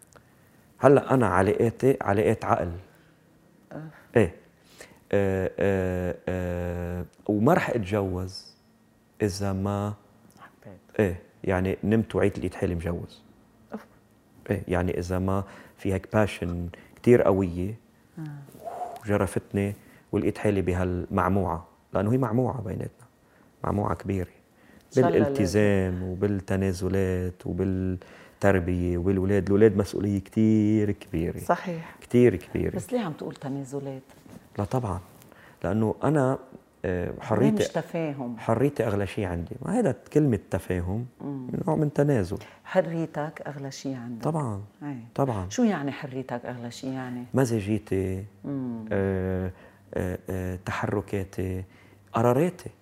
Speaker 2: هلا انا علاقاتي علاقات عقل. أه. ايه آه آه آه وما رح اتجوز اذا ما
Speaker 1: حبيت.
Speaker 2: ايه يعني نمت وعيت لقيت حالي مجوز. أوف. ايه يعني اذا ما في هيك باشن كثير قويه آه. وجرفتني ولقيت حالي بهالمعموعه، لانه هي معموعه بيناتنا، معموعه كبيره بالالتزام وبالتنازلات وبالتربيه وبالولاد. الاولاد مسؤوليه كثير كبيره.
Speaker 1: صحيح
Speaker 2: كثير كبيره.
Speaker 1: بس ليه عم تقول تنازلات؟
Speaker 2: لا طبعا، لانه انا حريتي
Speaker 1: مش تفاهم.
Speaker 2: حريتي اغلى شيء عندي. ما هذا كلمه تفاهم نوع من تنازل.
Speaker 1: حريتك اغلى شيء عندك.
Speaker 2: طبعا
Speaker 1: أي.
Speaker 2: طبعا.
Speaker 1: شو يعني حريتك اغلى شيء؟ يعني
Speaker 2: مزاجيتي، آه آه آه تحركاتي، قراراتي.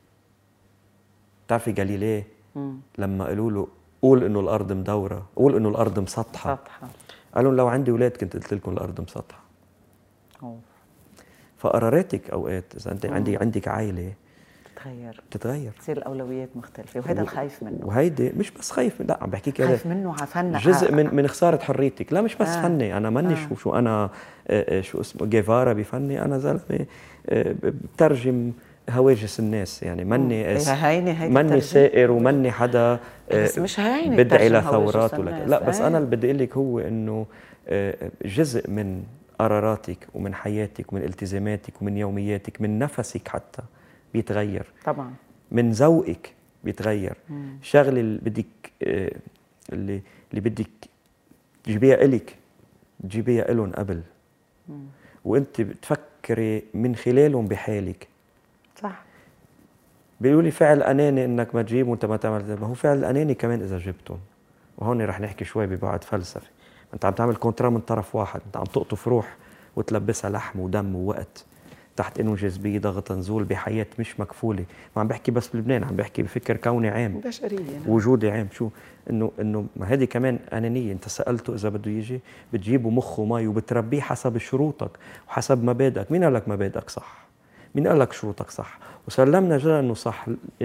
Speaker 2: بتعرفي جاليليه لما قالوا له قول انه الارض مدوره، قول انه الارض مسطحه،
Speaker 1: سطحه،
Speaker 2: قال لهم لو عندي اولاد كنت قلت لكم الارض مسطحه.
Speaker 1: أوه.
Speaker 2: فقراراتك اوقات اذا انت عندي عندك عائله
Speaker 1: بتتغير
Speaker 2: بتتغير،
Speaker 1: تصير الاولويات مختلفه، وهذا الخايف منه.
Speaker 2: وهيدي مش بس خايف، لا عم بحكيك
Speaker 1: خايف منه على فن
Speaker 2: جزء من من خساره حريتك. لا مش بس آه. فني، انا ماني
Speaker 1: آه.
Speaker 2: شو شو انا آه شو اسمه جيفارا بفني، انا زلمه آه بترجم هواجس الناس. يعني ماني ماني سائر وماني حدا آه
Speaker 1: بس مش هيني
Speaker 2: بدعي لثورات ولا لا. بس انا اللي بدي اقول لك هو انه آه جزء من قراراتك ومن حياتك ومن التزاماتك ومن يومياتك، من نفسك حتى بيتغير
Speaker 1: طبعا،
Speaker 2: من ذوقك بيتغير. الشغله اللي بدك آه اللي اللي بدك تجيبيها إلك تجيبيها إلهم قبل. مم. وانت بتفكري من خلالهم بحالك.
Speaker 1: صح.
Speaker 2: بيقولوا لي فعل اناني انك ما تجيب وانت ما تعمل، ما هو فعل اناني كمان اذا جبتهم. وهون رح نحكي شوي ببعد فلسفي. انت عم تعمل كونترا من طرف واحد، انت عم تقطف روح وتلبسها لحم ودم ووقت تحت انه جاذبيه ضغط نزول بحياه مش مكفوله. ما عم بحكي بس بلبنان، عم بحكي بفكر كوني عام،
Speaker 1: بشريه،
Speaker 2: وجودي عام. شو انه انه ما هذه كمان انانيه. انت سالته اذا بده يجي بتجيبه مخه مي وبتربيه حسب شروطك وحسب مبادئك. مين قال لك مبادئك صح؟ مين قال لك شروطك صح؟ وسلمنا جل انه صح.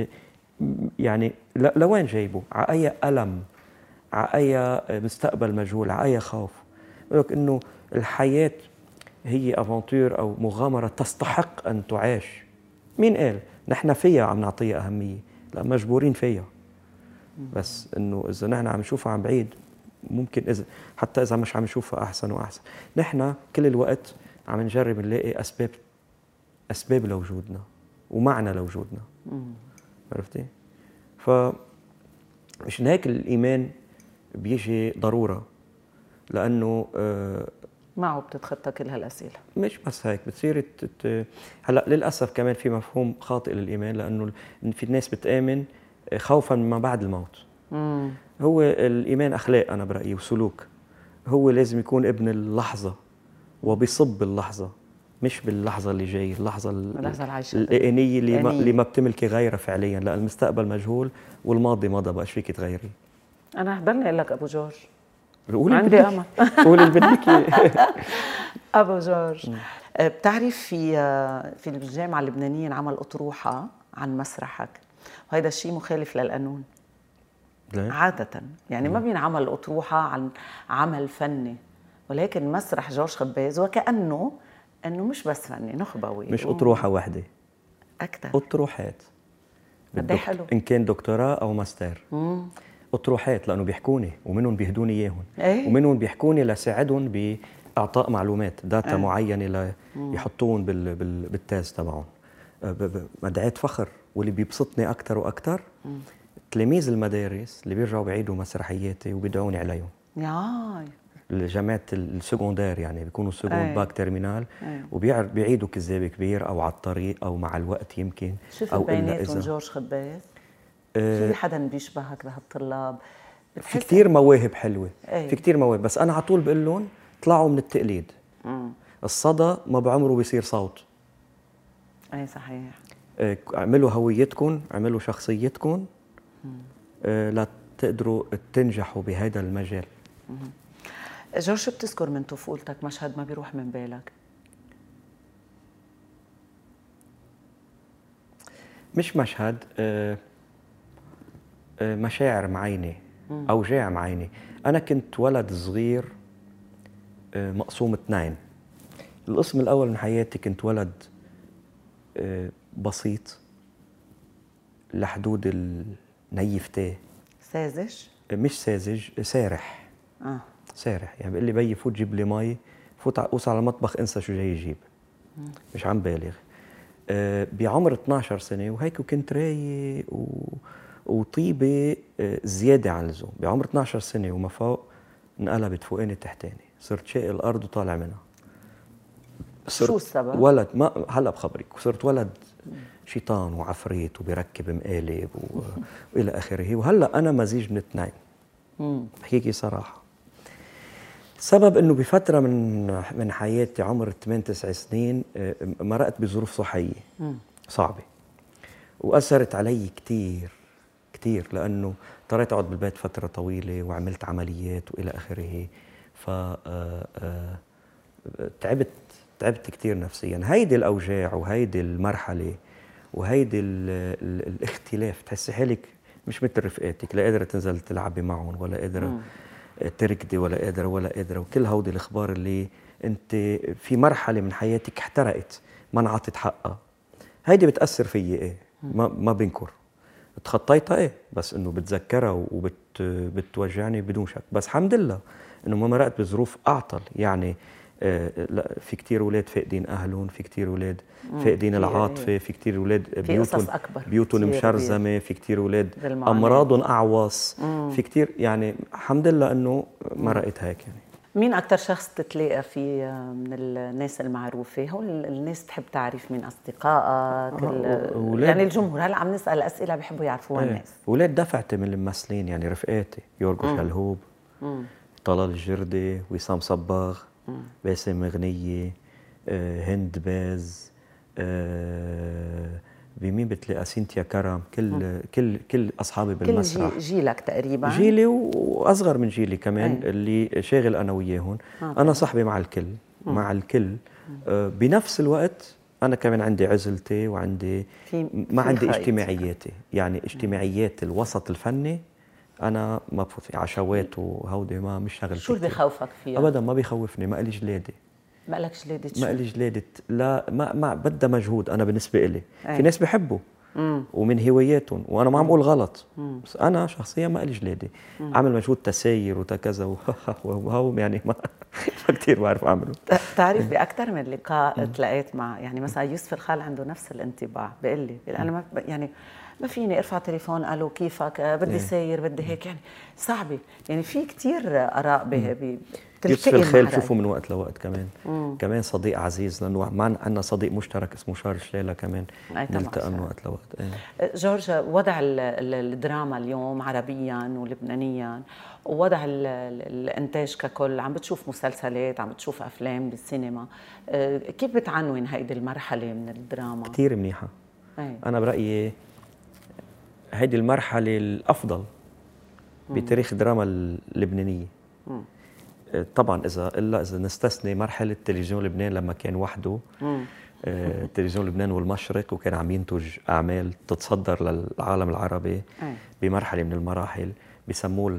Speaker 2: يعني لوين جايبه؟ على اي الم؟ على اي مستقبل مجهول؟ على اي خوف؟ بقول لك انه الحياه هي افونتور او مغامره تستحق ان تعاش. مين قال؟ نحن فيها عم نعطيها اهميه، لا مجبورين فيها. بس انه اذا نحن عم نشوفها عن بعيد ممكن اذا حتى اذا مش عم نشوفها احسن واحسن. نحن كل الوقت عم نجرب نلاقي اسباب اسباب لوجودنا ومعنى لوجودنا. عرفتي؟ ف مشان هيك الايمان بيجي ضروره، لانه آه
Speaker 1: معه بتتخطى كل هالاسئله.
Speaker 2: مش بس هيك بتصير تت... هلا للاسف كمان في مفهوم خاطئ للايمان، لانه في ناس بتامن خوفا مما بعد الموت. مم. هو الايمان اخلاق انا برايي وسلوك. هو لازم يكون ابن اللحظه وبيصب اللحظه، مش باللحظه اللي جاي، اللحظه
Speaker 1: اللحظه العايشه
Speaker 2: الانيه اللي ما اللي ما بتملكي غيرها فعليا، لان المستقبل مجهول والماضي مضى، بقى فيك تغيري.
Speaker 1: انا حضرني اقول لك ابو جورج،
Speaker 2: قولي
Speaker 1: عندي امل.
Speaker 2: قولي اللي بدك.
Speaker 1: ابو جورج، بتعرف في في الجامعه اللبنانيه انعمل اطروحه عن مسرحك، وهذا الشيء مخالف للقانون.
Speaker 2: ليه؟
Speaker 1: عاده يعني ما بينعمل اطروحه عن عمل فني، ولكن مسرح جورج خباز وكانه انه مش بس فني، نخبوي.
Speaker 2: مش اطروحه واحده،
Speaker 1: اكثر
Speaker 2: اطروحات.
Speaker 1: قد ايه حلو.
Speaker 2: ان كان دكتوراه او ماستر. امم اطروحات، لانه بيحكوني ومنهم بيهدوني اياهم.
Speaker 1: ايه؟
Speaker 2: ومنهم بيحكوني لساعدهم باعطاء معلومات داتا ايه؟ معينه ليحطوهم بال بال بالتاز تبعهم. مدعاة فخر، واللي بيبسطني اكثر واكثر تلاميذ المدارس اللي بيرجعوا بيعيدوا مسرحياتي وبيدعوني عليهم.
Speaker 1: ياي
Speaker 2: جامعه السكوندير، يعني بيكونوا سكوند
Speaker 1: أي.
Speaker 2: باك ترمينال،
Speaker 1: أي.
Speaker 2: وبيعيدوا كذاب كبير او على الطريق او مع الوقت يمكن.
Speaker 1: شوف
Speaker 2: او
Speaker 1: بيناتهم جورج خباز،
Speaker 2: أه
Speaker 1: في حدا بيشبهك بهالطلاب؟
Speaker 2: في كثير مواهب حلوه.
Speaker 1: أي.
Speaker 2: في كثير مواهب، بس انا على طول بقول لهم اطلعوا من التقليد. مم. الصدى ما بعمره بيصير صوت.
Speaker 1: اي صحيح.
Speaker 2: أه اعملوا هويتكم، اعملوا شخصيتكم، أه لا تقدروا تنجحوا بهذا المجال. مم.
Speaker 1: جورج، شو بتذكر من طفولتك مشهد ما بيروح من بالك؟
Speaker 2: مش مشهد، أه أه مشاعر معينة، أوجاع معينة. أنا كنت ولد صغير أه مقسوم اثنين. القسم الأول من حياتي كنت ولد أه بسيط لحدود النيفتة.
Speaker 1: ساذج؟
Speaker 2: مش ساذج، سارح. اه سارح، يعني بيقول لي بيي فوت جيب لي مي، فوت اوصل على المطبخ انسى شو جاي يجيب. مم. مش عم بالغ. آه بعمر اثنعش سنه وهيك، وكنت رايق و... وطيبه آه زياده عن اللزوم. بعمر اثنعش سنه وما فوق انقلبت فوقاني تحتاني، صرت شاق الارض وطالع منها.
Speaker 1: شو السبب؟
Speaker 2: ولد، ما هلا بخبرك. صرت ولد شيطان وعفريت وبيركب مقالب و... والى اخره. وهلا انا مزيج من الاثنين. بحكيكي صراحه. السبب انه بفتره من من حياتي عمر ثمانية تسع سنين مرقت بظروف صحيه صعبه، واثرت علي كثير كثير، لانه اضطريت اقعد بالبيت فتره طويله وعملت عمليات والى اخره. ف تعبت تعبت كثير نفسيا. هيدي الاوجاع وهيدي المرحله وهيدي ال ال الاختلاف، تحسي حالك مش مثل رفقاتك، لا قادره تنزل تلعبي معهم، ولا قادره تركضي، ولا قادره ولا قادره وكل هودي الاخبار اللي انت في مرحله من حياتك احترقت ما انعطت حقها. هيدي بتاثر فيي. ايه ما ما بنكر، تخطيتها ايه، بس انه بتذكرها وبت بتوجعني بدون شك. بس الحمد لله انه ما مرقت بظروف اعطل. يعني آه لا، في كثير اولاد فاقدين اهلهم، في كثير اولاد فاقدين العاطفه، في كثير اولاد بيوتهم بيوتهم مشرزمه، في كثير اولاد امراضهم اعوص، في كثير. يعني الحمد لله انه مرقت هيك. يعني
Speaker 1: مين اكثر شخص تتلاقى فيه من الناس المعروفه؟ هو الناس تحب تعرف مين اصدقائك؟ آه يعني الجمهور هلا عم نسال اسئله بحبوا يعرفوها. ايه الناس
Speaker 2: اولاد دفعتي من الممثلين، يعني رفقاتي يورغو شلهوب، طلال الجردي، وسام صباغ، باسم مغنية، آه، هند باز، آه، بمين بتلاقى سينتيا كرم، كل م. كل كل اصحابي بالمسرح.
Speaker 1: كل جيلك تقريبا؟
Speaker 2: جيلي واصغر من جيلي كمان. أي. اللي شاغل انا وياهم. آه انا صاحبي مع الكل. م. مع الكل. آه بنفس الوقت انا كمان عندي عزلتي وعندي في ما في عندي خيط. اجتماعياتي، يعني اجتماعيات الوسط الفني انا ما بفوت في عشوات وهودي، ما مش شغل.
Speaker 1: شو اللي بخوفك فيها؟
Speaker 2: ابدا ما بيخوفني، ما لي جلاده.
Speaker 1: ما لك جلاده؟
Speaker 2: ما لي جلاده، لا ما ما بدها مجهود. انا بالنسبه لي في ناس بحبوا مم. ومن هواياتهم، وانا ما عم بقول غلط، مم. بس انا شخصيا ما لي جلاده اعمل مجهود تساير وتكذا وهو يعني ما كثير بعرف اعمله.
Speaker 1: بتعرف باكثر من لقاء تلاقيت مع يعني مثلا يوسف الخال عنده نفس الانطباع، بيقول لي انا ما يعني ما فيني ارفع تليفون الو كيفك بدي ساير بدي هيك، يعني صعبه. يعني في كثير اراء ب
Speaker 2: يوسف الخال بشوفه من وقت لوقت كمان. مم. كمان صديق عزيز، لانه ما عندنا صديق مشترك اسمه شارل شليلة كمان نلتقى من وقت لوقت.
Speaker 1: ايه. جورج، وضع الدراما اليوم عربيا ولبنانيا ووضع الانتاج ككل، عم بتشوف مسلسلات، عم بتشوف افلام بالسينما، كيف بتعنون هيدي المرحله من الدراما؟
Speaker 2: كثير منيحه. ايه. انا برايي هيدي المرحله الافضل بتاريخ الدراما اللبنانيه. مم. طبعا اذا الا اذا نستثني مرحله تلفزيون لبنان لما كان وحده، آه تلفزيون لبنان والمشرق، وكان عم ينتج اعمال تتصدر للعالم العربي. أي. بمرحله من المراحل بسموه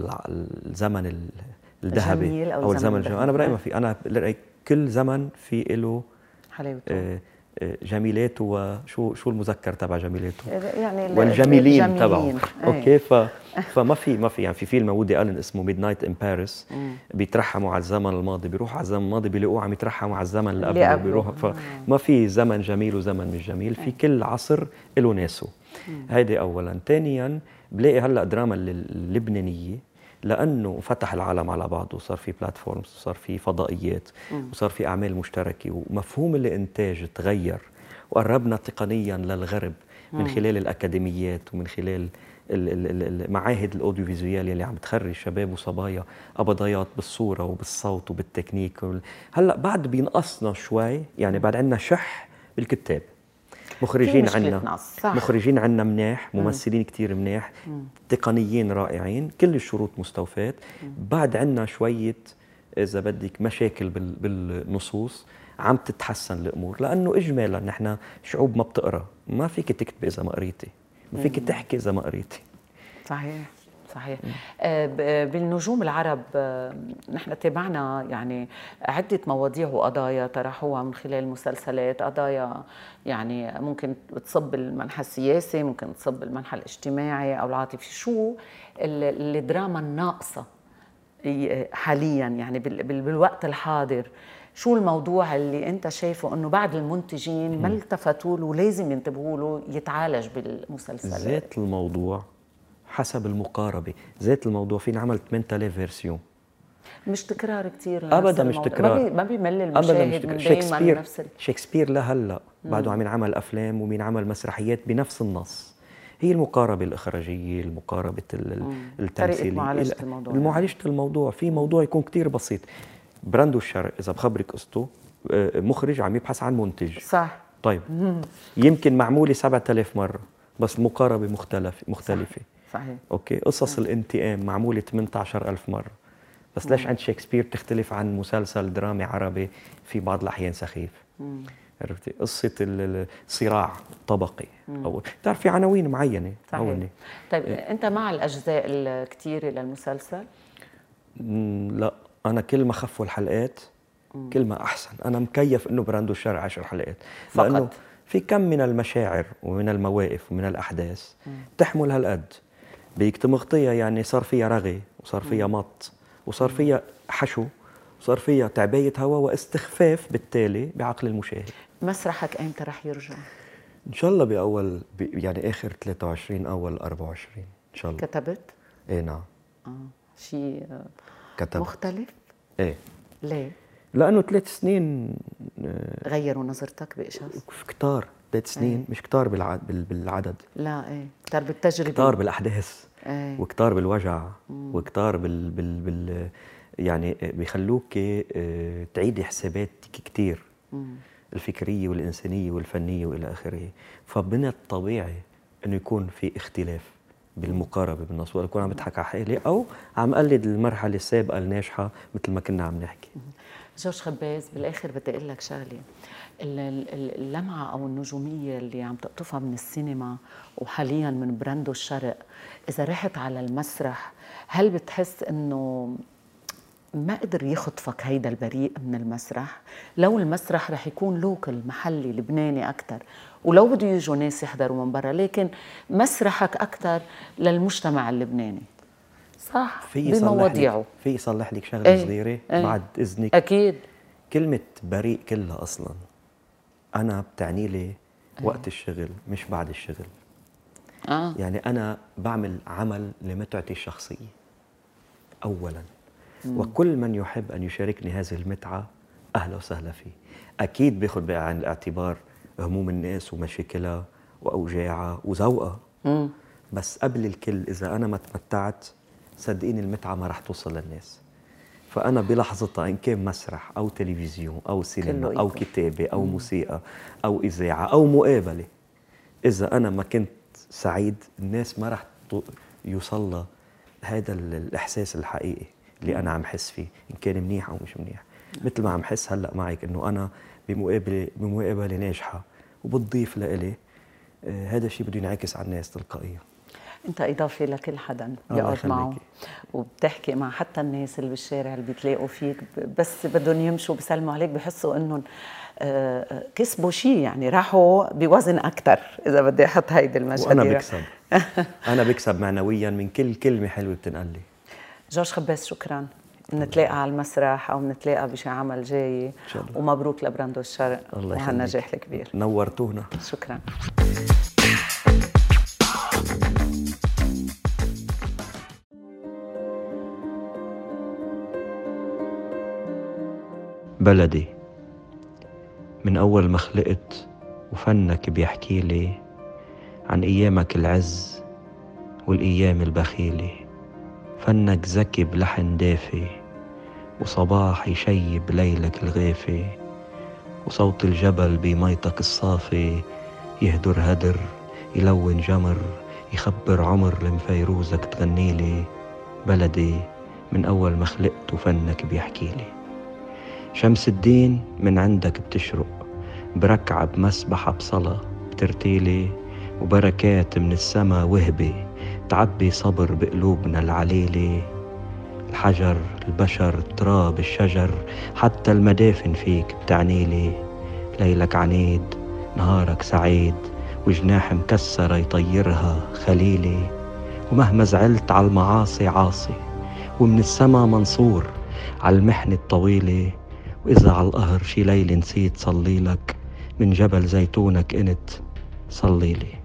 Speaker 2: الزمن الذهبي او الزمن الجميل. انا برايي ما في، انا برايي كل زمن في له حلاوته، آه جميلاته، وشو شو المذكر تبع جميلاته يعني والجميلين تبعه. اوكي. ف فما في ما في يعني في فيلم وودي ألن اسمه ميد نايت ان باريس، بيترحموا على الزمن الماضي، بيروحوا على الزمن الماضي بيلاقوه عم يترحموا على الزمن اللي قبله، بيروحوا. فما في زمن جميل وزمن مش جميل، في كل عصر له ناسه. هيدي اولا. ثانيا بلاقي هلا دراما اللبنانيه لانه فتح العالم على بعضه، وصار في بلاتفورمز، وصار في فضائيات، مم. وصار في اعمال مشتركه، ومفهوم الانتاج تغير، وقربنا تقنيا للغرب من خلال الاكاديميات ومن خلال المعاهد الاوديوفيزوال اللي عم تخرج شباب وصبايا قبضيات بالصوره وبالصوت وبالتكنيك. هلا بعد بينقصنا شوي، يعني بعد عندنا شح بالكتاب، مخرجين عنا مخرجين عنا مناح، ممثلين كتير مناح، تقنيين رائعين، كل الشروط مستوفات. بعد عنا شويه اذا بدك مشاكل بالنصوص، عم تتحسن الامور، لانه اجمالا نحن شعوب ما بتقرا، ما فيك تكتب اذا ما قريتي، ما فيك تحكي اذا ما قريتي.
Speaker 1: صحيح صحيح. آه بالنجوم العرب آه نحن تابعنا يعني عدة مواضيع وقضايا طرحوها من خلال المسلسلات، قضايا يعني ممكن تصب بالمنحى السياسي، ممكن تصب بالمنحى الاجتماعي أو العاطفي. شو الدراما الناقصة حاليا يعني بالوقت الحاضر؟ شو الموضوع اللي انت شايفه انه بعد المنتجين ما التفتوا له ولازم ينتبهوا له يتعالج بالمسلسلات؟
Speaker 2: ذات الموضوع حسب المقاربه، ذات الموضوع فينا عمل ثمانية آلاف فيرسيون،
Speaker 1: مش تكرار كثير
Speaker 2: ابدا، مش تكرار،
Speaker 1: ما بيمل المشاهد من دايما نفس ال...
Speaker 2: شكسبير لهلا بعده عم ينعمل افلام ومين عمل مسرحيات بنفس النص. هي المقاربه الاخراجيه، المقاربه التمثيليه،
Speaker 1: معالجه الموضوع،
Speaker 2: معالجه الموضوع. في موضوع يكون كثير بسيط، براندو الشرق اذا بخبرك قصته، مخرج عم يبحث عن منتج،
Speaker 1: صح،
Speaker 2: طيب يمكن معموله سبعة آلاف مره بس مقاربه مختلفه مختلفه
Speaker 1: صح. صحيح.
Speaker 2: اوكي، قصص صح. الانتقام معموله ثمانية عشر ألف مره، بس ليش عند شكسبير بتختلف عن مسلسل درامي عربي في بعض الاحيان سخيف؟ عرفتي قصه الصراع الطبقي، او بتعرف في عناوين معينه.
Speaker 1: صحيح. طيب إيه؟ انت مع الاجزاء الكثيره للمسلسل؟
Speaker 2: لا، انا كل ما خفوا الحلقات مم. كل ما احسن. انا مكيف انه براندو الشرق عشر حلقات فقط، لانه في كم من المشاعر ومن المواقف ومن الاحداث مم. تحمل هالقد، بدك تمغطيها، يعني صار فيها رغي، وصار فيها مط، وصار فيها حشو، وصار فيها تعباية هواء واستخفاف بالتالي بعقل المشاهد.
Speaker 1: مسرحك ايمتى رح يرجع؟
Speaker 2: ان شاء الله باول يعني اخر ثلاثة وعشرين اول أربعة وعشرين ان شاء الله.
Speaker 1: كتبت؟
Speaker 2: ايه نعم.
Speaker 1: اه شيء
Speaker 2: كتب
Speaker 1: مختلف؟
Speaker 2: ايه.
Speaker 1: ليه؟
Speaker 2: لانه ثلاث سنين
Speaker 1: غيروا نظرتك بقشص؟
Speaker 2: كتار، ثلاث سنين ايه؟ مش كتار بالعدد, بالعدد
Speaker 1: لا ايه، كتار بالتجربه،
Speaker 2: كتار بالاحداث
Speaker 1: ايه؟
Speaker 2: وكتار بالوجع مم. وكتار بال, بال, بال يعني بيخلوك تعيدي حساباتك كثير، الفكريه والانسانيه والفنيه والى اخره. فمن الطبيعي انه يكون في اختلاف بالمقاربه بالنص، ولا اكون عم بضحك على حالي او عم قلد المرحله السابقه الناجحه مثل ما كنا عم نحكي.
Speaker 1: جورج خباز، بالاخر بدي اقول لك شغله، اللمعه او النجوميه اللي عم تقطفها من السينما وحاليا من براندو الشرق، اذا رحت على المسرح هل بتحس انه ما قدر يخطفك هيدا البريء من المسرح؟ لو المسرح رح يكون لوكل محلي لبناني أكتر، ولو بده يجوا ناس يحضروا من برا، لكن مسرحك أكتر للمجتمع اللبناني، صح؟
Speaker 2: في
Speaker 1: بمواضيعه.
Speaker 2: في يصلح لك شغله ايه؟ صغيره ايه؟ بعد إذنك.
Speaker 1: أكيد.
Speaker 2: كلمة بريء كلها أصلا أنا بتعني لي ايه؟ وقت الشغل مش بعد الشغل. آه. يعني أنا بعمل عمل لمتعتي الشخصية أولاً، وكل من يحب أن يشاركني هذه المتعة أهلا وسهلا فيه. أكيد بياخد بقى عن الاعتبار هموم الناس ومشاكلها وأوجاعها وذوقها، بس قبل الكل إذا أنا ما تمتعت صدقيني المتعة ما رح توصل للناس. فأنا بلحظتها إن كان مسرح أو تلفزيون أو سينما أو كتابة أو مم. موسيقى أو إذاعة أو مقابلة، إذا أنا ما كنت سعيد الناس ما رح يوصل هذا الإحساس الحقيقي اللي أنا عم حس فيه، إن كان منيح أو مش منيح. مثل ما عم حس هلأ معك إنه أنا بمقابلة بمقابلة ناجحة وبتضيف لإلي، آه هذا الشيء بده ينعكس على الناس تلقائيا.
Speaker 1: أنت إضافة لكل حدا بيقعد معه وبتحكي مع حتى الناس اللي بالشارع اللي بيتلاقوا فيك، بس بدهم يمشوا بيسلموا عليك بحسوا إنهم آه كسبوا شيء، يعني راحوا بوزن أكثر إذا بدي أحط هيدي المشهد.
Speaker 2: وأنا بكسب أنا بكسب معنويا من كل كلمة حلوة بتنقال لي. جورج
Speaker 1: خباز، شكرا. نتلاقى على المسرح او نتلاقى بشي عمل جاي، ومبروك لبراندو الشرق وهالنجاح الكبير.
Speaker 2: نورتونا.
Speaker 1: شكرا.
Speaker 2: بلدي من أول ما خلقت وفنك بيحكي لي عن أيامك العز والأيام البخيلة. فنك ذكي بلحن دافي وصباح يشيب ليلك الغافي، وصوت الجبل بميتك الصافي يهدر هدر يلون جمر يخبر عمر لمفيروزك تغنيلي. بلدي من أول ما خلقت وفنك بيحكيلي. شمس الدين من عندك بتشرق بركعة بمسبحة بصلاة بترتيلي، وبركات من السما وهبي تعبي صبر بقلوبنا العليلي. الحجر البشر التراب الشجر حتى المدافن فيك بتعنيلي. ليلك عنيد نهارك سعيد وجناح مكسرة يطيرها خليلي. ومهما زعلت على المعاصي عاصي ومن السما منصور على المحنة الطويلة. وإذا على القهر شي ليلة نسيت صليلك من جبل زيتونك انت صليلي.